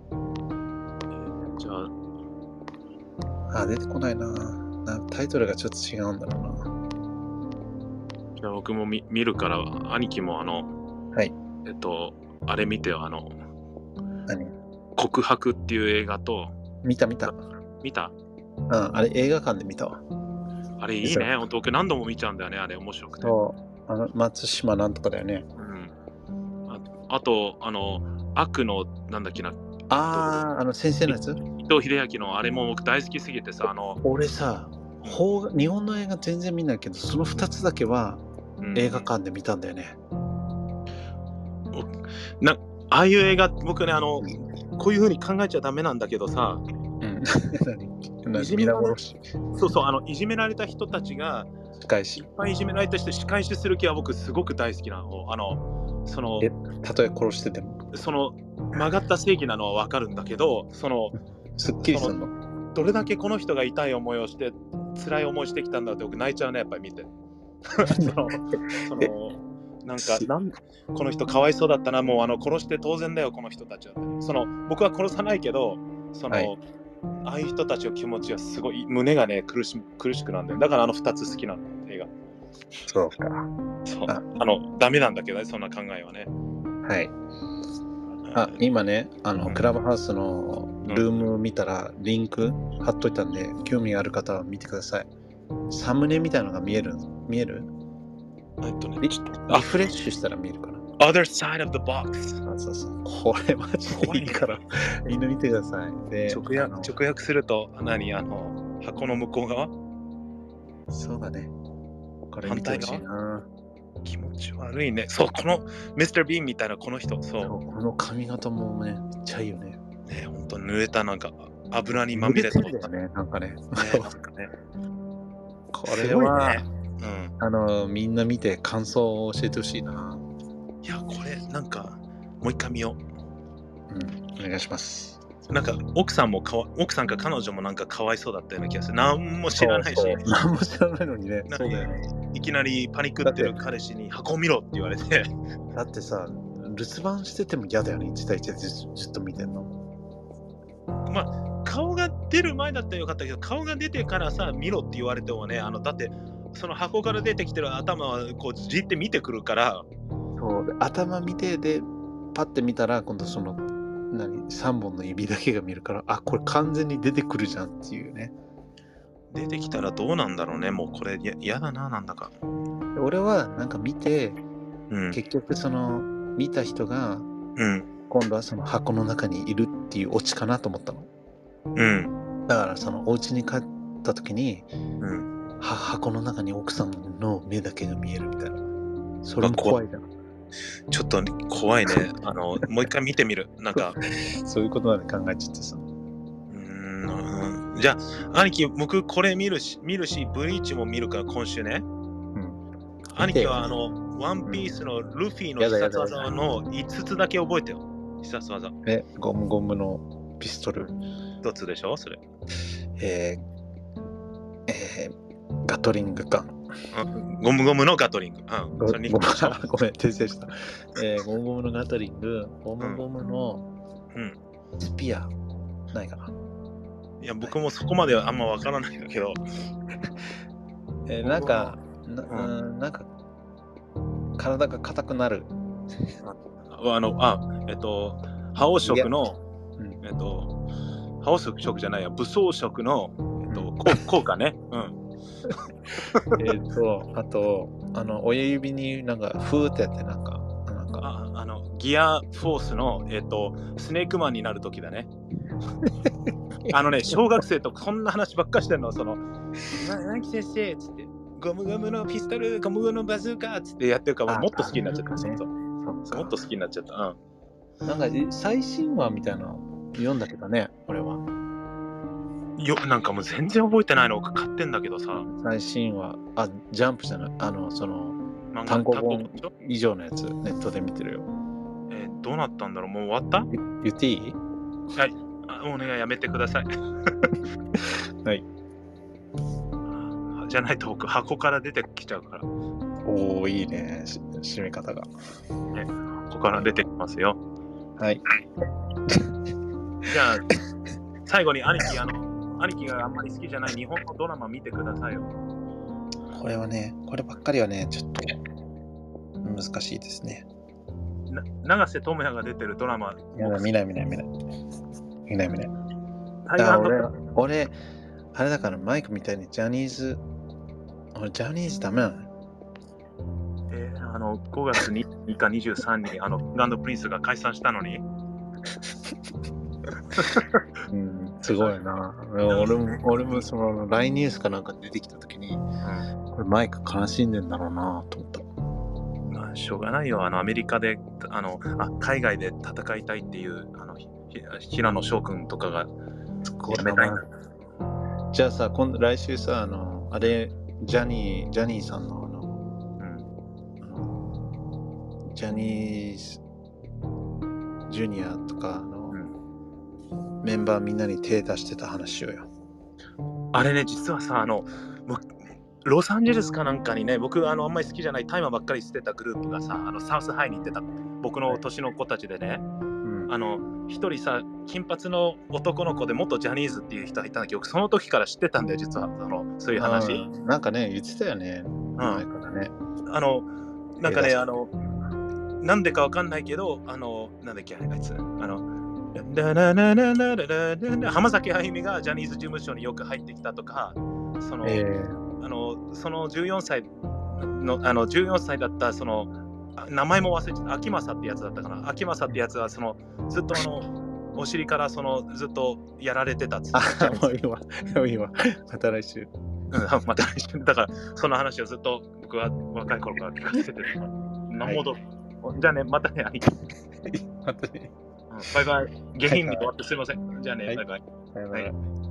じゃ
あ、出てこないな。タイトルがちょっと違うんだろうな。
じゃあ僕も見るから、兄貴も
はい。
あれ見てよ、
何？
告白っていう映画と。
見た。
見た？
あれ映画館で見たわ。
あれいいね。僕何度も見ちゃうんだよね、あれ面白くて。
松島なんとかだよね。
あと、悪の、なんだっけな。
先生のやつ？
伊藤英明のあれも僕大好きすぎてさ、
俺さ、日本の映画全然見ないけど、その2つだけは映画館で見たんだよね。
ああいう映画、僕ね、こういう風に考えちゃダメなんだけどさ、いじめられた人たちがいっぱいいじめられた人仕返しする気は僕すごく大好きなの。
たとえ殺してても
曲がった正義なのは分かるんだけど、
すっきりするの。
どれだけこの人が痛い思いをして辛い思いしてきたんだって僕泣いちゃうね、やっぱり見て。この人かわいそうだったな、もう殺して当然だよこの人たちは。僕は殺さないけど、ああいう人たちの気持ちはすごい胸がね苦しくなるんだよ。だから2つ好きなの、映画。
そうか。
ダメなんだけどね、そんな考えはね。
はい。今ね、クラブハウスのルーム見たらリンク貼っといたんで、興味ある方は見てください。サムネみたいなのが見える？リフレッシュしたら見えるかな。
Other side of the box。
そう。これマジでいいからみんな見てください。で、
直訳すると箱の向こう側？
そうだね。これ見てほしいな。
気持ち悪いね。そう、このミスター・ビーンみたいなこの人。そう。
この髪型もね、めっちゃいいよね。
ね、ほんと濡れたなんか油にまみれて
るよね、なんかね。これ
は、
みんな見て感想を教えてほしいな。
いや、これなんかもう一回見よ
う。お願いします。
なんか奥さんか彼女もなんかかわいそうだったような気がする。何も知らないし。
何も知らないのにね。そうだよね。
いきなりパニックってる彼氏に箱を見ろって言われて。
だってさ、留守番してても嫌だよね、1対1でずっと見てんの。
まあ、顔が出る前だったらよかったけど、顔が出てからさ、見ろって言われてもね、だって、その箱から出てきてる頭はこうじって見てくるから。
そうで、頭見て、で、パッて見たら、今度3本の指だけが見るから、これ完全に出てくるじゃんっていうね。
出てきたらどうなんだろうね、もうこれ嫌だな、なんだか。
俺はなんか見て、結局見た人が、今度はその箱の中にいるっていうオチかなと思ったの。だからお家に帰った時に、箱の中に奥さんの目だけが見えるみたいな。それも怖いじゃん。
ちょっと怖いね。もう一回見てみる。なんか
そういうことまで考えちゃってさ。
じゃあ兄貴、僕これ見るしブリーチも見るから今週ね。兄貴はワンピースのルフィの必殺技の5つだけ覚えてよ。必殺技。
ゴムゴムのピストル。
1つでしょそれ。
ガトリングガン。
ゴムゴムのガトリング。
ごめん、訂正した。ゴムゴムのガトリング、ゴムゴムのスピア、ないかな。
いや、僕もそこまではあんまわからないんだけど。
なんか、体が硬くなる。
覇王色の、覇王色じゃないや、武装色の、効果ね。
あと、親指になんか、ふーってやって、
ギアフォースの、スネークマンになるときだね。小学生とこんな話ばっかしてんの、なき先生っつって、ゴムゴムのピストル、ゴムゴムのバズーカっつってやってるからもっと好きになっちゃった。そうもっと好きになっちゃった。
なんか最新話みたいなの読んだけどね、俺は。
なんかもう全然覚えてないの買ってんだけどさ。
最新話、ジャンプじゃない、単行本以上のやつ、ネットで見てるよ。
どうなったんだろう、もう終わった？
言っていい？
はい。お願いやめてください。
はい。
じゃないと僕箱から出てきちゃうから。
おー、いいね、締め方が。
ね、箱から出てきますよ。
はい。
じゃあ、最後に兄貴があんまり好きじゃない日本のドラマ見てくださいよ。
こればっかりはね、ちょっと難しいですね。
永瀬智也が出てるドラマ。
見ない。だから俺、あれだからマイクみたいにジャニーズダメなの。
5月2日23日にガンドプリンスが解散したのに。
すごいな。俺もその LINE ニュースかなんか出てきたときに、これマイク悲しんでんだろうなと思った。
しょうがないよ。アメリカで海外で戦いたいっていう平野翔くんとかがやめたい。
じゃあさ、来週さ、あれジャニーさんのジャニーズジュニアとかメンバーみんなに手出してた話しようよ。
あれね、実はさ、ロサンゼルスかなんかにね、僕あんまり好きじゃない大麻ばっかり捨てたグループがさ、サウスハイに行ってた僕の年の子たちでね、一人さ、金髪の男の子で元ジャニーズっていう人がいたんだけど、その時から知ってたんだよ、実はそういう話。
なんかね、言ってたよね。前からね。
なんかね、なんでかわかんないけど、なんだっけ、あいつ。浜崎あゆみがジャニーズ事務所によく入ってきたとか、その14歳の14歳だった名前も忘れてた秋政ってやつだったかな。秋政ってやつはずっとお尻からずっとやられてたっつって。
もういいわ。また来週。
また来週。だからその話をずっと僕は若い頃から聞かせてて。なるほど。じゃあね、またね。
またね。
バイバイ。下品に終わってすいません。じゃあね、バイバイ。
バイバイ。